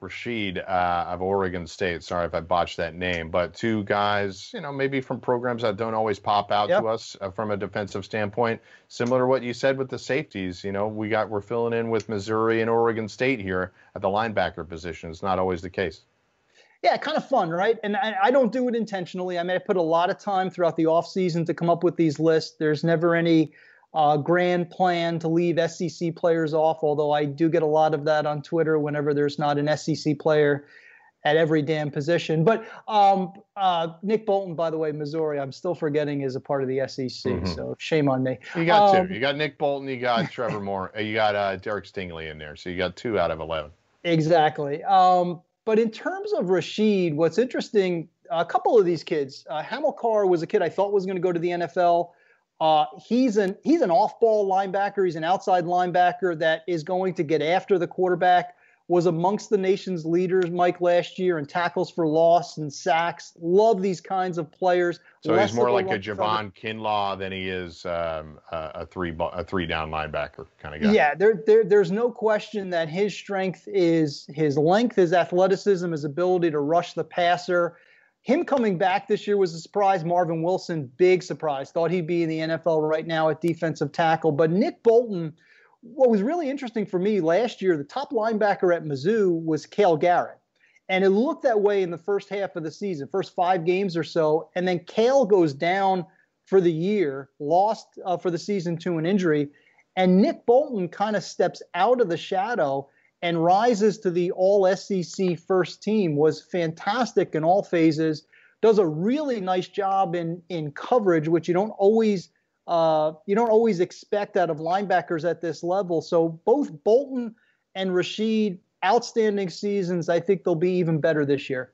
Rashid uh, of Oregon State. Sorry if I botched that name, but two guys, you know, maybe from programs that don't always pop out yep. to us uh, from a defensive standpoint. Similar to what you said with the safeties, you know, we got we're filling in with Missouri and Oregon State here at the linebacker position. It's not always the case. Yeah, kind of fun, right? And I, I don't do it intentionally. I mean, I put a lot of time throughout the offseason to come up with these lists. There's never any uh, grand plan to leave S E C players off, although I do get a lot of that on Twitter whenever there's not an S E C player at every damn position. But um, uh, Nick Bolton, by the way, Missouri, I'm still forgetting is a part of the S E C, mm-hmm. so shame on me. You got um, two. You got Nick Bolton, you got Trevor Moore, you got uh, Derek Stingley in there, so you got two out of eleven. Exactly. Um, But in terms of Rashid, what's interesting, a couple of these kids, uh, Hamilcar was a kid I thought was going to go to the N F L. Uh, he's an he's an off-ball linebacker. He's an outside linebacker that is going to get after the quarterback, was amongst the nation's leaders, Mike, last year in tackles for loss and sacks. Love these kinds of players. So Less he's more like a Javon Kinlaw than he is um, a, a three a three down linebacker kind of guy. Yeah, there, there there's no question that his strength is his length, his athleticism, his ability to rush the passer. Him coming back this year was a surprise. Marvin Wilson, big surprise. Thought he'd be in the N F L right now at defensive tackle. But Nick Bolton, what was really interesting for me last year, the top linebacker at Mizzou was Cale Garrett. And it looked that way in the first half of the season, first five games or so. And then Cale goes down for the year, lost uh, for the season to an injury. And Nick Bolton kind of steps out of the shadow and rises to the all S E C first team, was fantastic in all phases, does a really nice job in, in coverage, which you don't always uh, you don't always expect out of linebackers at this level. So both Bolton and Rashid, outstanding seasons. I think they'll be even better this year.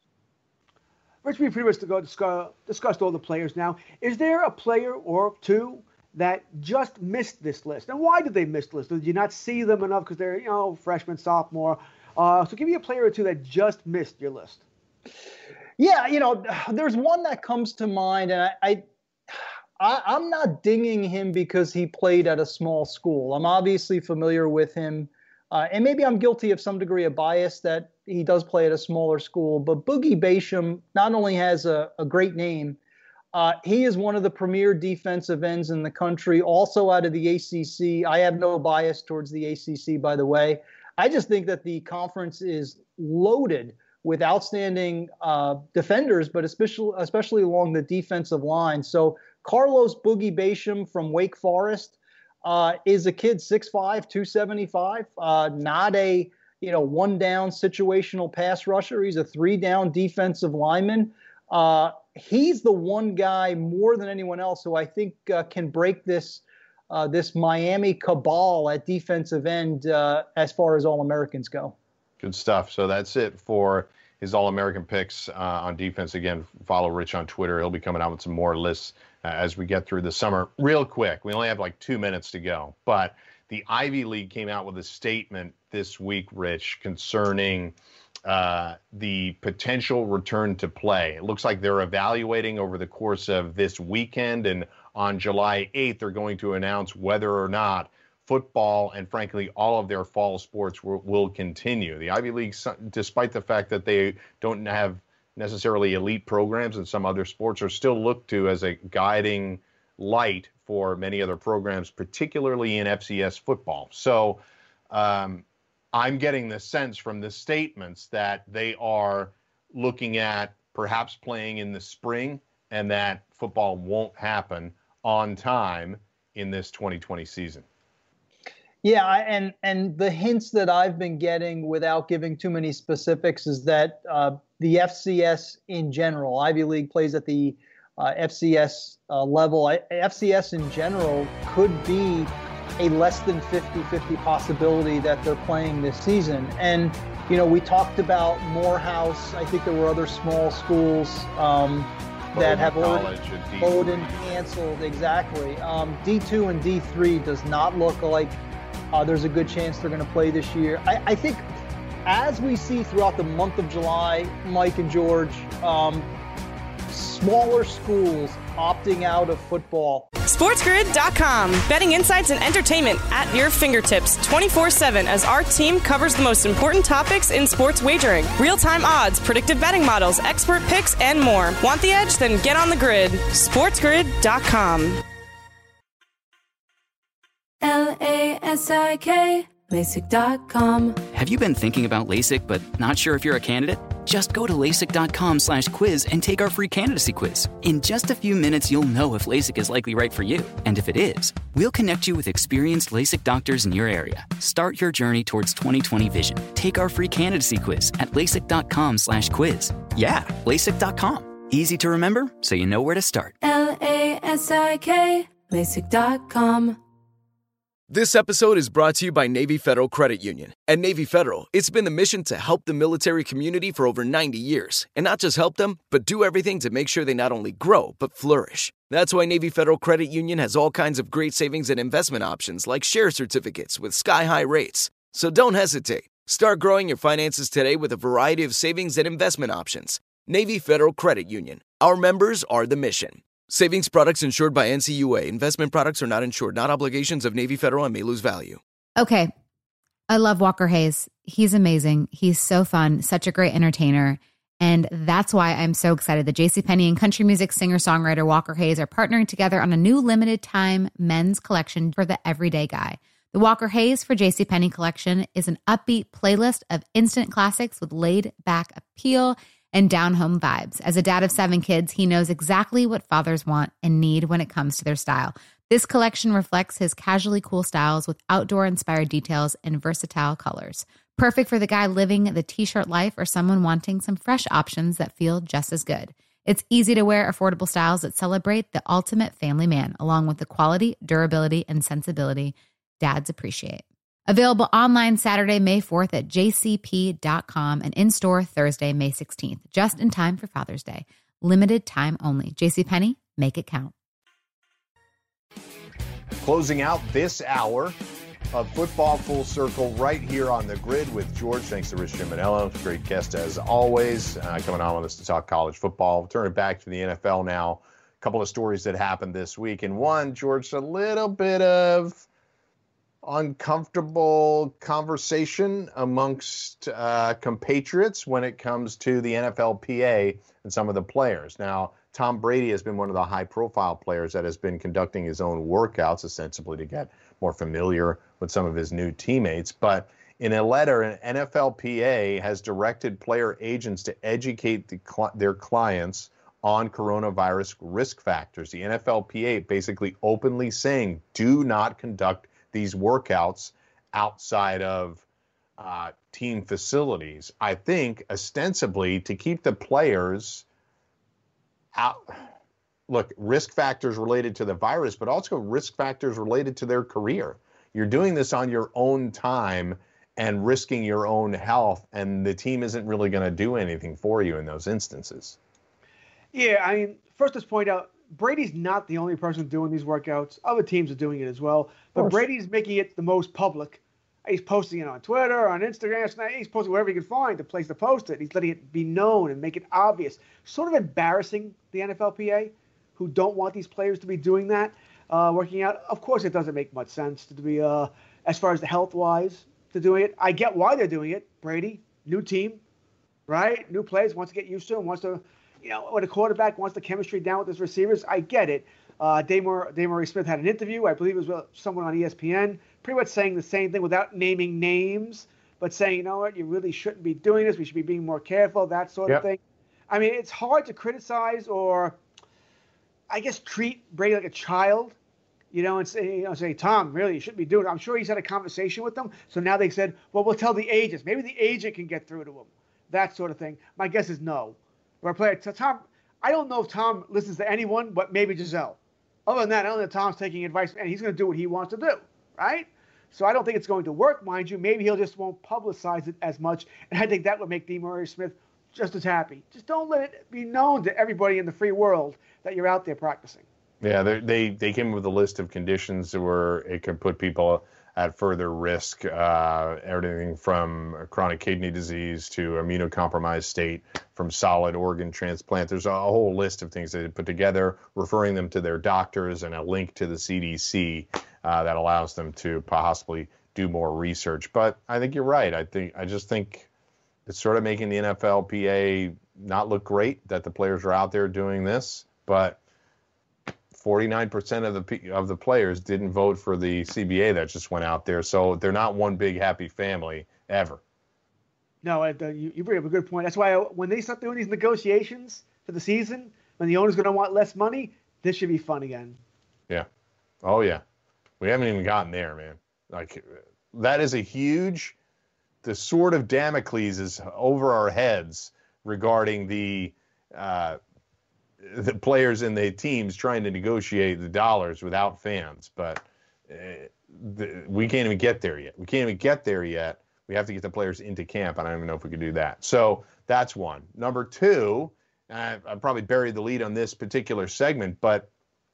Rich, we pretty much to go discuss, discussed all the players now. Is there a player or two that just missed this list? And why did they miss the list? Did you not see them enough because they're, you know, freshman, sophomore? Uh, so give me a player or two that just missed your list. Yeah, you know, there's one that comes to mind, and I, I, I I'm not dinging him because he played at a small school. I'm obviously familiar with him. Uh, and maybe I'm guilty of some degree of bias that he does play at a smaller school. But Boogie Basham not only has a, a great name, uh, he is one of the premier defensive ends in the country, also out of the A C C. I have no bias towards the A C C, by the way. I just think that the conference is loaded with outstanding uh, defenders, but especially, especially along the defensive line. So Carlos Boogie Basham from Wake Forest, Uh, is a kid six five, two seventy-five, uh, not a, you know, one down situational pass rusher. He's a three down defensive lineman. Uh, he's the one guy more than anyone else who I think uh, can break this uh, this Miami cabal at defensive end uh, as far as All-Americans go. Good stuff. So that's it for his All-American picks uh, on defense. Again, follow Rich on Twitter. He'll be coming out with some more lists Uh, as we get through the summer. Real quick, we only have like two minutes to go, but the Ivy League came out with a statement this week, Rich, concerning uh, the potential return to play. It looks like they're evaluating over the course of this weekend, and on July eighth, they're going to announce whether or not football and, frankly, all of their fall sports will, will continue. The Ivy League, despite the fact that they don't have necessarily elite programs in some other sports, are still looked to as a guiding light for many other programs, particularly in F C S football. So um, I'm getting the sense from the statements that they are looking at perhaps playing in the spring, and that football won't happen on time in this twenty twenty season. Yeah, and and the hints that I've been getting, without giving too many specifics, is that uh, the F C S in general, Ivy League plays at the uh, F C S uh, level. I, F C S in general could be a less than fifty-fifty possibility that they're playing this season. And, you know, we talked about Morehouse. I think there were other small schools um, that have already Bowdoin canceled. Exactly. Um, D two and D three does not look like uh, there's a good chance they're going to play this year. I, I think as we see throughout the month of July, Mike and George, um, smaller schools opting out of football. SportsGrid dot com. Betting insights and entertainment at your fingertips twenty-four seven as our team covers the most important topics in sports wagering. Real-time odds, predictive betting models, expert picks, and more. Want the edge? Then get on the grid. SportsGrid dot com. L A S I K, LASIK dot com. Have you been thinking about LASIK but not sure if you're a candidate? Just go to LASIK dot com slash quiz and take our free candidacy quiz. In just a few minutes, you'll know if LASIK is likely right for you. And if it is, we'll connect you with experienced LASIK doctors in your area. Start your journey towards twenty twenty vision. Take our free candidacy quiz at LASIK dot com slash quiz. Yeah, LASIK dot com. Easy to remember, so you know where to start. L A S I K, LASIK dot com. This episode is brought to you by Navy Federal Credit Union. At Navy Federal, it's been the mission to help the military community for over ninety years. And not just help them, but do everything to make sure they not only grow, but flourish. That's why Navy Federal Credit Union has all kinds of great savings and investment options like share certificates with sky-high rates. So don't hesitate. Start growing your finances today with a variety of savings and investment options. Navy Federal Credit Union. Our members are the mission. Savings products insured by N C U A. Investment products are not insured, not obligations of Navy Federal and may lose value. Okay. I love Walker Hayes. He's amazing. He's so fun, such a great entertainer. And that's why I'm so excited that JCPenney and country music singer-songwriter Walker Hayes are partnering together on a new limited time men's collection for the everyday guy. The Walker Hayes for JCPenney collection is an upbeat playlist of instant classics with laid-back appeal and down-home vibes. As a dad of seven kids, he knows exactly what fathers want and need when it comes to their style. This collection reflects his casually cool styles with outdoor-inspired details and versatile colors. Perfect for the guy living the t-shirt life or someone wanting some fresh options that feel just as good. It's easy to wear, affordable styles that celebrate the ultimate family man, along with the quality, durability, and sensibility dads appreciate. Available online Saturday, May fourth at J C P dot com and in-store Thursday, May sixteenth, just in time for Father's Day. Limited time only. JCPenney, make it count. Closing out this hour of Football Full Circle right here on the grid with George. Thanks to Rich Ciminello, great guest as always, uh, coming on with us to talk college football. Turn it back to the N F L now. A couple of stories that happened this week. And one, George, a little bit of uncomfortable conversation amongst uh, compatriots when it comes to the N F L P A and some of the players. Now, Tom Brady has been one of the high-profile players that has been conducting his own workouts, ostensibly to get more familiar with some of his new teammates. But in a letter, an N F L P A has directed player agents to educate the cl- their clients on coronavirus risk factors. The N F L P A basically openly saying, do not conduct these workouts outside of uh, team facilities. I think ostensibly to keep the players out. Look, risk factors related to the virus, but also risk factors related to their career. You're doing this on your own time and risking your own health, and the team isn't really going to do anything for you in those instances. Yeah, I mean, first let's point out, Brady's not the only person doing these workouts. Other teams are doing it as well. But Brady's making it the most public. He's posting it on Twitter, on Instagram. He's posting wherever he can find a place to post it. He's letting it be known and make it obvious. Sort of embarrassing the N F L P A, who don't want these players to be doing that, uh, working out. Of course, it doesn't make much sense to be, uh, as far as the health-wise, to doing it. I get why they're doing it. Brady, new team, right? New players, wants to get used to him, wants to, you know, when a quarterback wants the chemistry down with his receivers, I get it. Uh, Damar, Damar Smith had an interview, I believe it was with someone on E S P N, pretty much saying the same thing without naming names, but saying, you know what, you really shouldn't be doing this. We should be being more careful, that sort Yep. of thing. I mean, it's hard to criticize or, I guess, treat Brady like a child, you know, and say, you know, say, Tom, really, you shouldn't be doing it. I'm sure he's had a conversation with them. So now they said, well, we'll tell the agents. Maybe the agent can get through to him, that sort of thing. My guess is no. Or player, Tom, I don't know if Tom listens to anyone, but maybe Giselle. Other than that, I don't know if Tom's taking advice, and he's going to do what he wants to do, right? So I don't think it's going to work, mind you. Maybe he'll just won't publicize it as much, and I think that would make Damar Smith just as happy. Just don't let it be known to everybody in the free world that you're out there practicing. Yeah, they they came up with a list of conditions where it could put people at further risk, uh, everything from chronic kidney disease to immunocompromised state, from solid organ transplant. There's a whole list of things they put together, referring them to their doctors and a link to the C D C uh, that allows them to possibly do more research. But I think you're right. I think I just think it's sort of making the N F L P A not look great that the players are out there doing this, but forty-nine percent of the of the players didn't vote for the C B A that just went out there, so they're not one big happy family ever. No, uh, you, you bring up a good point. That's why I, when they start doing these negotiations for the season, when the owner's going to want less money, this should be fun again. Yeah. Oh, yeah. We haven't even gotten there, man. Like, that is a huge, the sword of Damocles is over our heads regarding the uh, the players and the teams trying to negotiate the dollars without fans. But uh, the, we can't even get there yet. We can't even get there yet. We have to get the players into camp. I don't even know if we could do that. So that's one. Number two, I, I probably buried the lead on this particular segment, but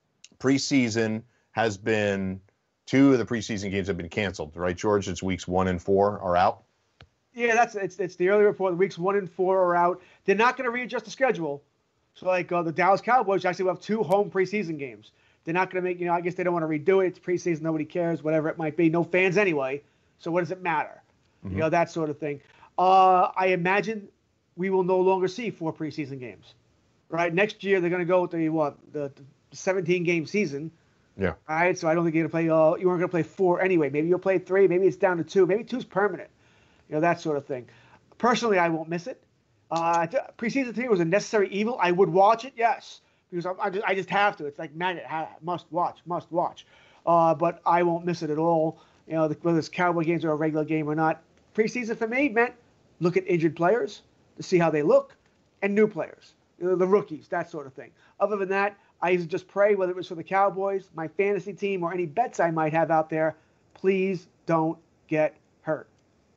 preseason has been, two of the preseason games have been canceled, right, George? It's weeks one and four are out. Yeah, that's it's it's the early report. Weeks one and four are out. They're not going to readjust the schedule. So like uh, the Dallas Cowboys actually will have two home preseason games. They're not going to make, you know, I guess they don't want to redo it. It's preseason, nobody cares, whatever it might be. No fans anyway. So what does it matter? Mm-hmm. You know, that sort of thing. Uh, I imagine we will no longer see four preseason games. Right? Next year they're going to go with the what the seventeen game season. Yeah. All right. So I don't think you're going to play. Uh, you weren't going to play four anyway. Maybe you'll play three. Maybe it's down to two. Maybe two's permanent. You know, that sort of thing. Personally, I won't miss it. Uh, preseason to me was a necessary evil. I would watch it, yes, because I, I, just, I just have to. It's like magnet, must watch, must watch. Uh, but I won't miss it at all. You know, the, whether it's Cowboy games or a regular game or not. Preseason for me meant look at injured players to see how they look, and new players, you know, the rookies, that sort of thing. Other than that, I used to just pray, whether it was for the Cowboys, my fantasy team, or any bets I might have out there, please don't get hurt.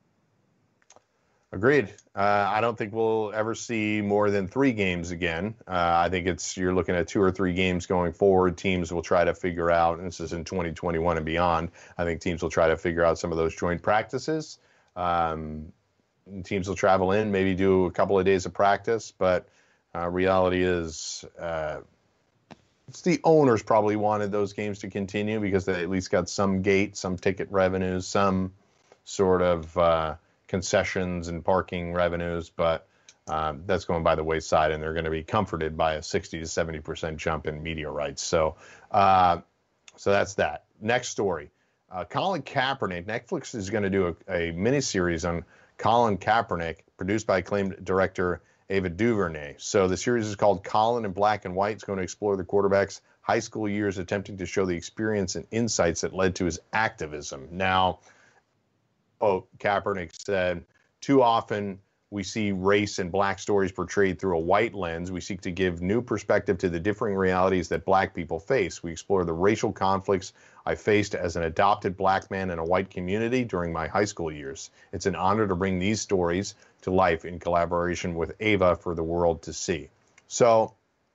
Agreed. Uh, I don't think we'll ever see more than three games again. Uh, I think it's you're looking at two or three games going forward. Teams will try to figure out, and this is in twenty twenty-one and beyond, I think teams will try to figure out some of those joint practices. Um, teams will travel in, maybe do a couple of days of practice, but uh, reality is uh, it's the owners probably wanted those games to continue because they at least got some gate, some ticket revenues, some sort of uh, concessions and parking revenues, but um, that's going by the wayside, and they're going to be comforted by a sixty to seventy percent jump in media rights. So, uh, so that's that. Next story. Uh, Colin Kaepernick. Netflix is going to do a, a miniseries on Colin Kaepernick, produced by acclaimed director Ava DuVernay. So the series is called Colin in Black and White. It's going to explore the quarterback's high school years, attempting to show the experience and insights that led to his activism. Now, oh, Kaepernick said, too often we see race and black stories portrayed through a white lens. We seek to give new perspective to the differing realities that black people face. We explore the racial conflicts I faced as an adopted black man in a white community during my high school years. It's an honor to bring these stories to life in collaboration with Ava for the world to see. So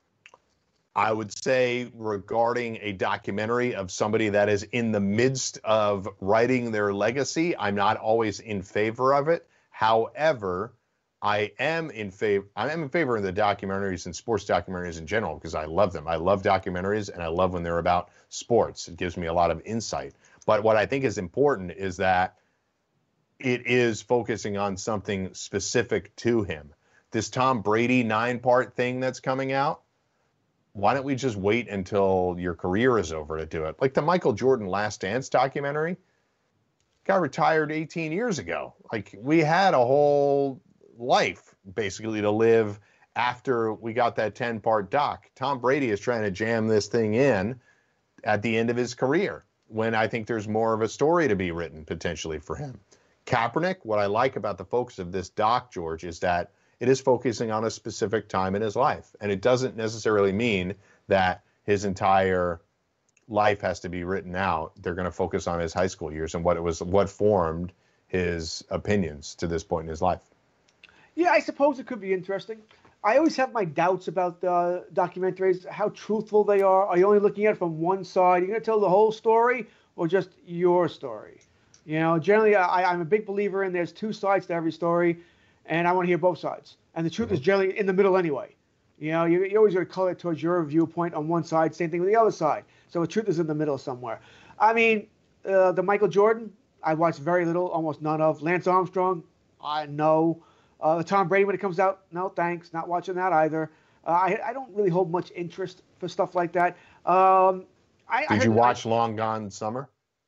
I would say regarding a documentary of somebody that is in the midst of writing their legacy, I'm not always in favor of it. However, I am in favor. I am in favor of the documentaries and sports documentaries in general because I love them. I love documentaries and I love when they're about sports. It gives me a lot of insight. But what I think is important is that it is focusing on something specific to him. This Tom Brady nine-part thing that's coming out, why don't we just wait until your career is over to do it? Like the Michael Jordan Last Dance documentary, got retired eighteen years ago. Like we had a whole life basically to live after we got that ten-part doc. Tom Brady is trying to jam this thing in at the end of his career when I think there's more of a story to be written potentially for him. Kaepernick, what I like about the focus of this doc, George, is that it is focusing on a specific time in his life. And it doesn't necessarily mean that his entire life has to be written out. They're going to focus on his high school years and what it was, what formed his opinions to this point in his life. Yeah, I suppose it could be interesting. I always have my doubts about uh, documentaries, how truthful they are. Are you only looking at it from one side? Are you going to tell the whole story or just your story? You know, generally, I, I'm a big believer in there's two sides to every story, and I want to hear both sides. And the truth mm-hmm. is generally in the middle anyway. You know, you, you always got to color it towards your viewpoint on one side. Same thing with the other side. So the truth is in the middle somewhere. I mean, uh, the Michael Jordan, I watched very little, almost none of. Lance Armstrong, I know. Uh, the Tom Brady when it comes out, no thanks, not watching that either. Uh, I, I don't really hold much interest for stuff like that. Um, I, Did I you watch I, Long Gone Summer?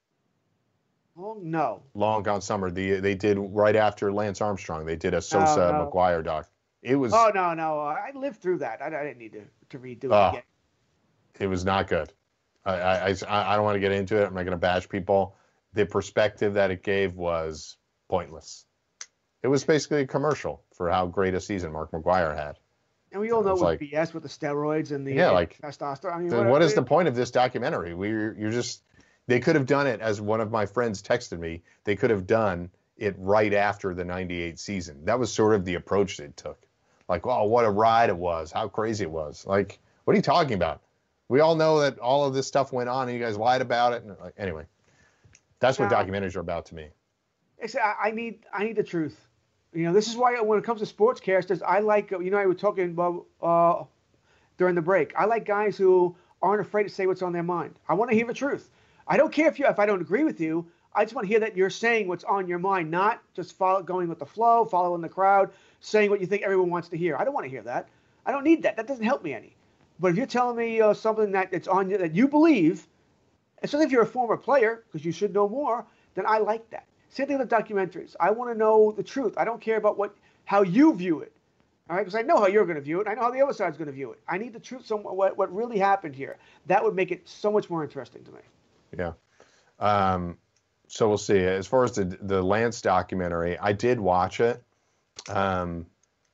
Oh, no. Long Gone Summer. The they did right after Lance Armstrong. They did a Sosa no, no. McGuire doc. It was. Oh no no! I lived through that. I, I didn't need to to redo it uh, again. It was not good. I I, I, I don't want to get into it. I'm not going to bash people. The perspective that it gave was pointless. It was basically a commercial for how great a season Mark McGuire had. And we all know it was like, B S with the steroids and the yeah, like, testosterone. I mean, the, what, what is the point of this documentary? We you're just they could have done it, as one of my friends texted me. They could have done it right after the ninety-eight season. That was sort of the approach they took. Like, oh, what a ride it was. How crazy it was. Like, what are you talking about? We all know that all of this stuff went on and you guys lied about it. And like, anyway, that's what now, documentaries are about to me. It's, I need I need the truth. You know, this is why when it comes to sportscasters, I like, you know, I was talking about uh, during the break. I like guys who aren't afraid to say what's on their mind. I want to hear the truth. I don't care if you if I don't agree with you. I just want to hear that you're saying what's on your mind, not just follow, going with the flow, following the crowd, saying what you think everyone wants to hear. I don't want to hear that. I don't need that. That doesn't help me any. But if you're telling me uh, something that it's on you that you believe, especially if you're a former player, because you should know more, then I like that. Same thing with documentaries. I want to know the truth. I don't care about what how you view it, all right? Because I know how you're going to view it. I know how the other side's going to view it. I need the truth. Some what what really happened here. That would make it so much more interesting to me. Yeah. Um, so we'll see. As far as the the Lance documentary, I did watch it. Um,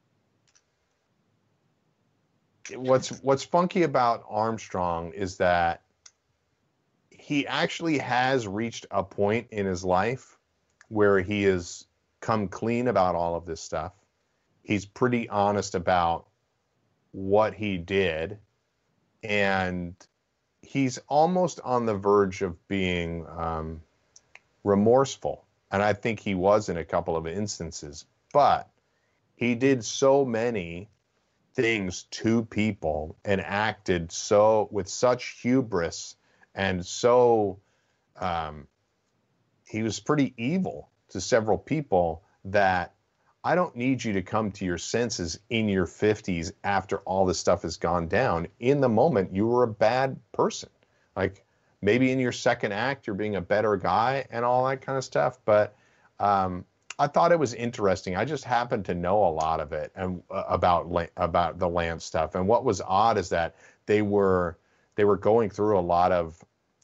what's what's funky about Armstrong is that he actually has reached a point in his life where he has come clean about all of this stuff. He's pretty honest about what he did, and he's almost on the verge of being um, remorseful. And I think he was in a couple of instances, but he did so many things to people and acted so with such hubris and so um, he was pretty evil to several people that I don't need you to come to your senses in your fifties after all this stuff has gone down. In the moment, you were a bad person. Like maybe in your second act, you're being a better guy and all that kind of stuff. But um, I thought it was interesting. I just happened to know a lot of it and uh, about about the Lance stuff. And what was odd is that they were they were going through a lot of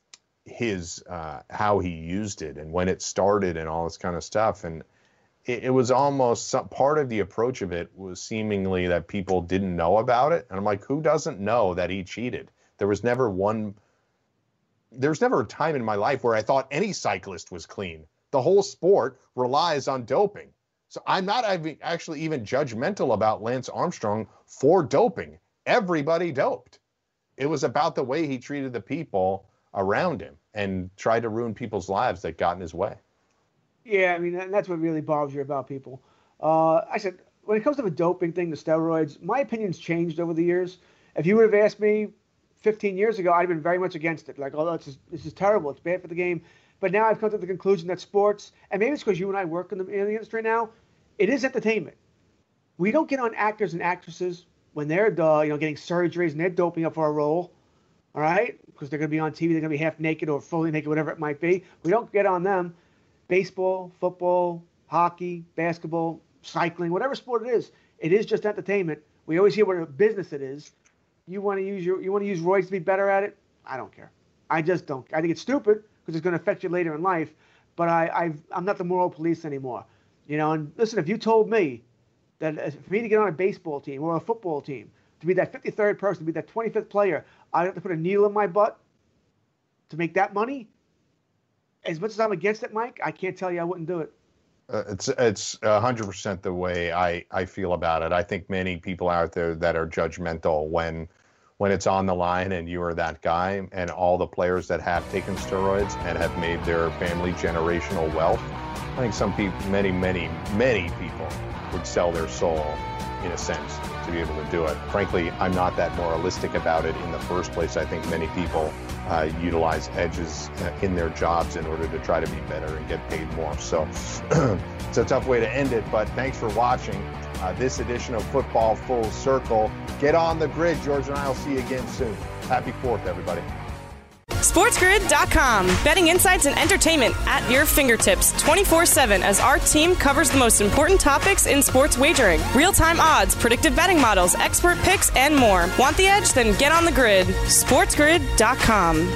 his uh, how he used it and when it started and all this kind of stuff. And it, it was almost some, part of the approach of it was seemingly that people didn't know about it. And I'm like, who doesn't know that he cheated? There was never one. There was never a time in my life where I thought any cyclist was clean. The whole sport relies on doping. So I'm not actually even judgmental about Lance Armstrong for doping. Everybody doped. It was about the way he treated the people around him and tried to ruin people's lives that got in his way. Yeah, I mean, that's what really bothers you about people. Uh, I said, when it comes to the doping thing, the steroids, my opinion's changed over the years. If you would have asked me fifteen years ago, I'd have been very much against it. Like, oh, this is, this is terrible. It's bad for the game. But now I've come to the conclusion that sports, and maybe it's because you and I work in the, in the industry now, it is entertainment. We don't get on actors and actresses when they're uh, you know, getting surgeries and they're doping up for a role, all right? Because they're going to be on T V, they're going to be half naked or fully naked, whatever it might be. We don't get on them. Baseball, football, hockey, basketball, cycling, whatever sport it is, it is just entertainment. We always hear what a business it is. You want to use your, you want to use roids to be better at it? I don't care. I just don't. I think it's stupid because it's going to affect you later in life. But I, I've, I'm not the moral police anymore. You know, and listen, if you told me that for me to get on a baseball team or a football team, to be that fifty-third person, to be that twenty-fifth player, I'd have to put a needle in my butt to make that money. As much as I'm against it, Mike, I can't tell you I wouldn't do it. Uh, it's it's one hundred percent the way I, I feel about it. I think many people out there that are judgmental when when it's on the line and you are that guy, and all the players that have taken steroids and have made their family generational wealth. I think some people, many, many, many people would sell their soul, in a sense, to be able to do it. Frankly, I'm not that moralistic about it in the first place. I think many people uh, utilize edges uh, in their jobs in order to try to be better and get paid more. So it's a tough way to end it, but thanks for watching uh, this edition of Football Full Circle. Get on the grid. George and I will see you again soon. Happy Fourth, everybody. SportsGrid dot com. Betting insights and entertainment at your fingertips twenty-four seven as our team covers the most important topics in sports wagering. Real-time odds, predictive betting models, expert picks, and more. Want the edge? Then get on the grid. SportsGrid dot com.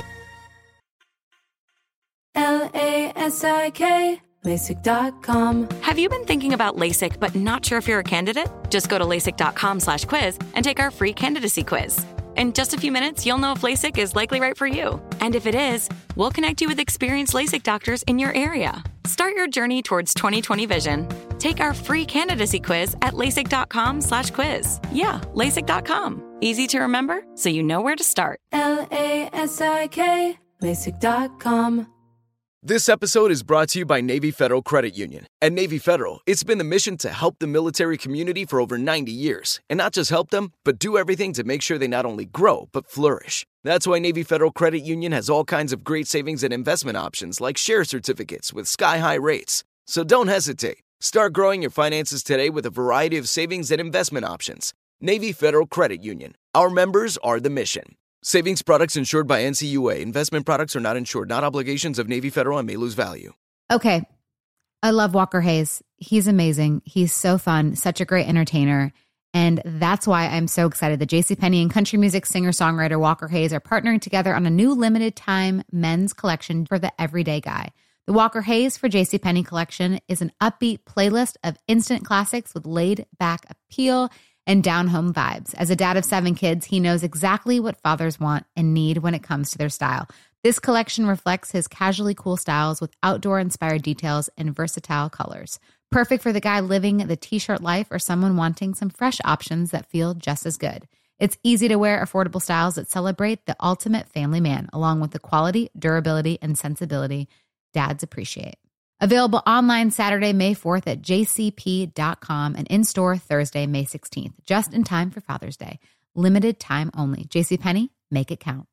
L A S I K, LASIK dot com. Have you been thinking about LASIK but not sure if you're a candidate? Just go to LASIK dot com slash quiz and take our free candidacy quiz. In just a few minutes, you'll know if LASIK is likely right for you. And if it is, we'll connect you with experienced LASIK doctors in your area. Start your journey towards twenty twenty vision. Take our free candidacy quiz at LASIK dot com slash quiz. Yeah, LASIK dot com. Easy to remember, so you know where to start. L A S I K, LASIK dot com. This episode is brought to you by Navy Federal Credit Union. At Navy Federal, it's been the mission to help the military community for over ninety years. And not just help them, but do everything to make sure they not only grow, but flourish. That's why Navy Federal Credit Union has all kinds of great savings and investment options like share certificates with sky-high rates. So don't hesitate. Start growing your finances today with a variety of savings and investment options. Navy Federal Credit Union. Our members are the mission. Savings products insured by N C U A. Investment products are not insured, not obligations of Navy Federal and may lose value. Okay. I love Walker Hayes. He's amazing. He's so fun, such a great entertainer. And that's why I'm so excited that JCPenney and country music singer-songwriter Walker Hayes are partnering together on a new limited time men's collection for the everyday guy. The Walker Hayes for JCPenney collection is an upbeat playlist of instant classics with laid-back appeal and down-home vibes. As a dad of seven kids, he knows exactly what fathers want and need when it comes to their style. This collection reflects his casually cool styles with outdoor-inspired details and versatile colors. Perfect for the guy living the t-shirt life or someone wanting some fresh options that feel just as good. It's easy to wear, affordable styles that celebrate the ultimate family man, along with the quality, durability, and sensibility dads appreciate. Available online Saturday, May fourth at J C P dot com and in-store Thursday, May sixteenth, just in time for Father's Day. Limited time only. JCPenney, make it count.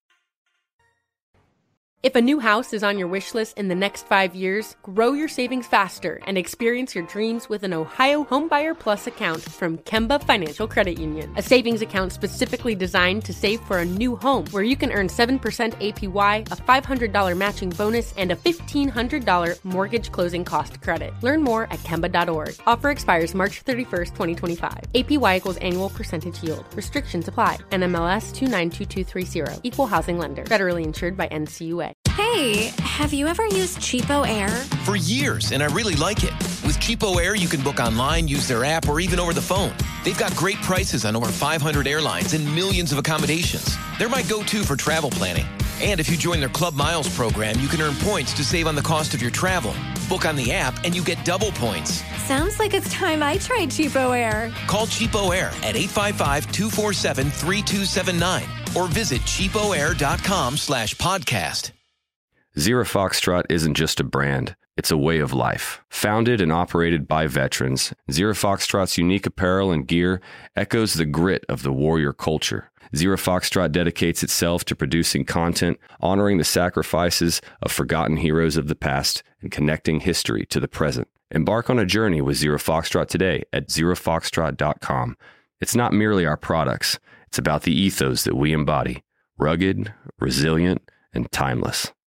If a new house is on your wish list in the next five years, grow your savings faster and experience your dreams with an Ohio Homebuyer Plus account from Kemba Financial Credit Union. A savings account specifically designed to save for a new home, where you can earn seven percent A P Y, a five hundred dollars matching bonus, and a fifteen hundred dollars mortgage closing cost credit. Learn more at Kemba dot org. Offer expires March thirty-first, twenty twenty-five. A P Y equals annual percentage yield. Restrictions apply. N M L S two nine two two three zero. Equal housing lender. Federally insured by N C U A. Hey, have you ever used Cheapo Air? For years, and I really like it. With Cheapo Air, you can book online, use their app, or even over the phone. They've got great prices on over five hundred airlines and millions of accommodations. They're my go-to for travel planning. And if you join their Club Miles program, you can earn points to save on the cost of your travel. Book on the app, and you get double points. Sounds like it's time I tried Cheapo Air. Call Cheapo Air at eight five five, two four seven, three two seven nine or visit cheapoair.com slash podcast. Zero Foxtrot isn't just a brand, it's a way of life. Founded and operated by veterans, Zero Foxtrot's unique apparel and gear echoes the grit of the warrior culture. Zero Foxtrot dedicates itself to producing content, honoring the sacrifices of forgotten heroes of the past, and connecting history to the present. Embark on a journey with Zero Foxtrot today at zero foxtrot dot com. It's not merely our products, it's about the ethos that we embody. Rugged, resilient, and timeless.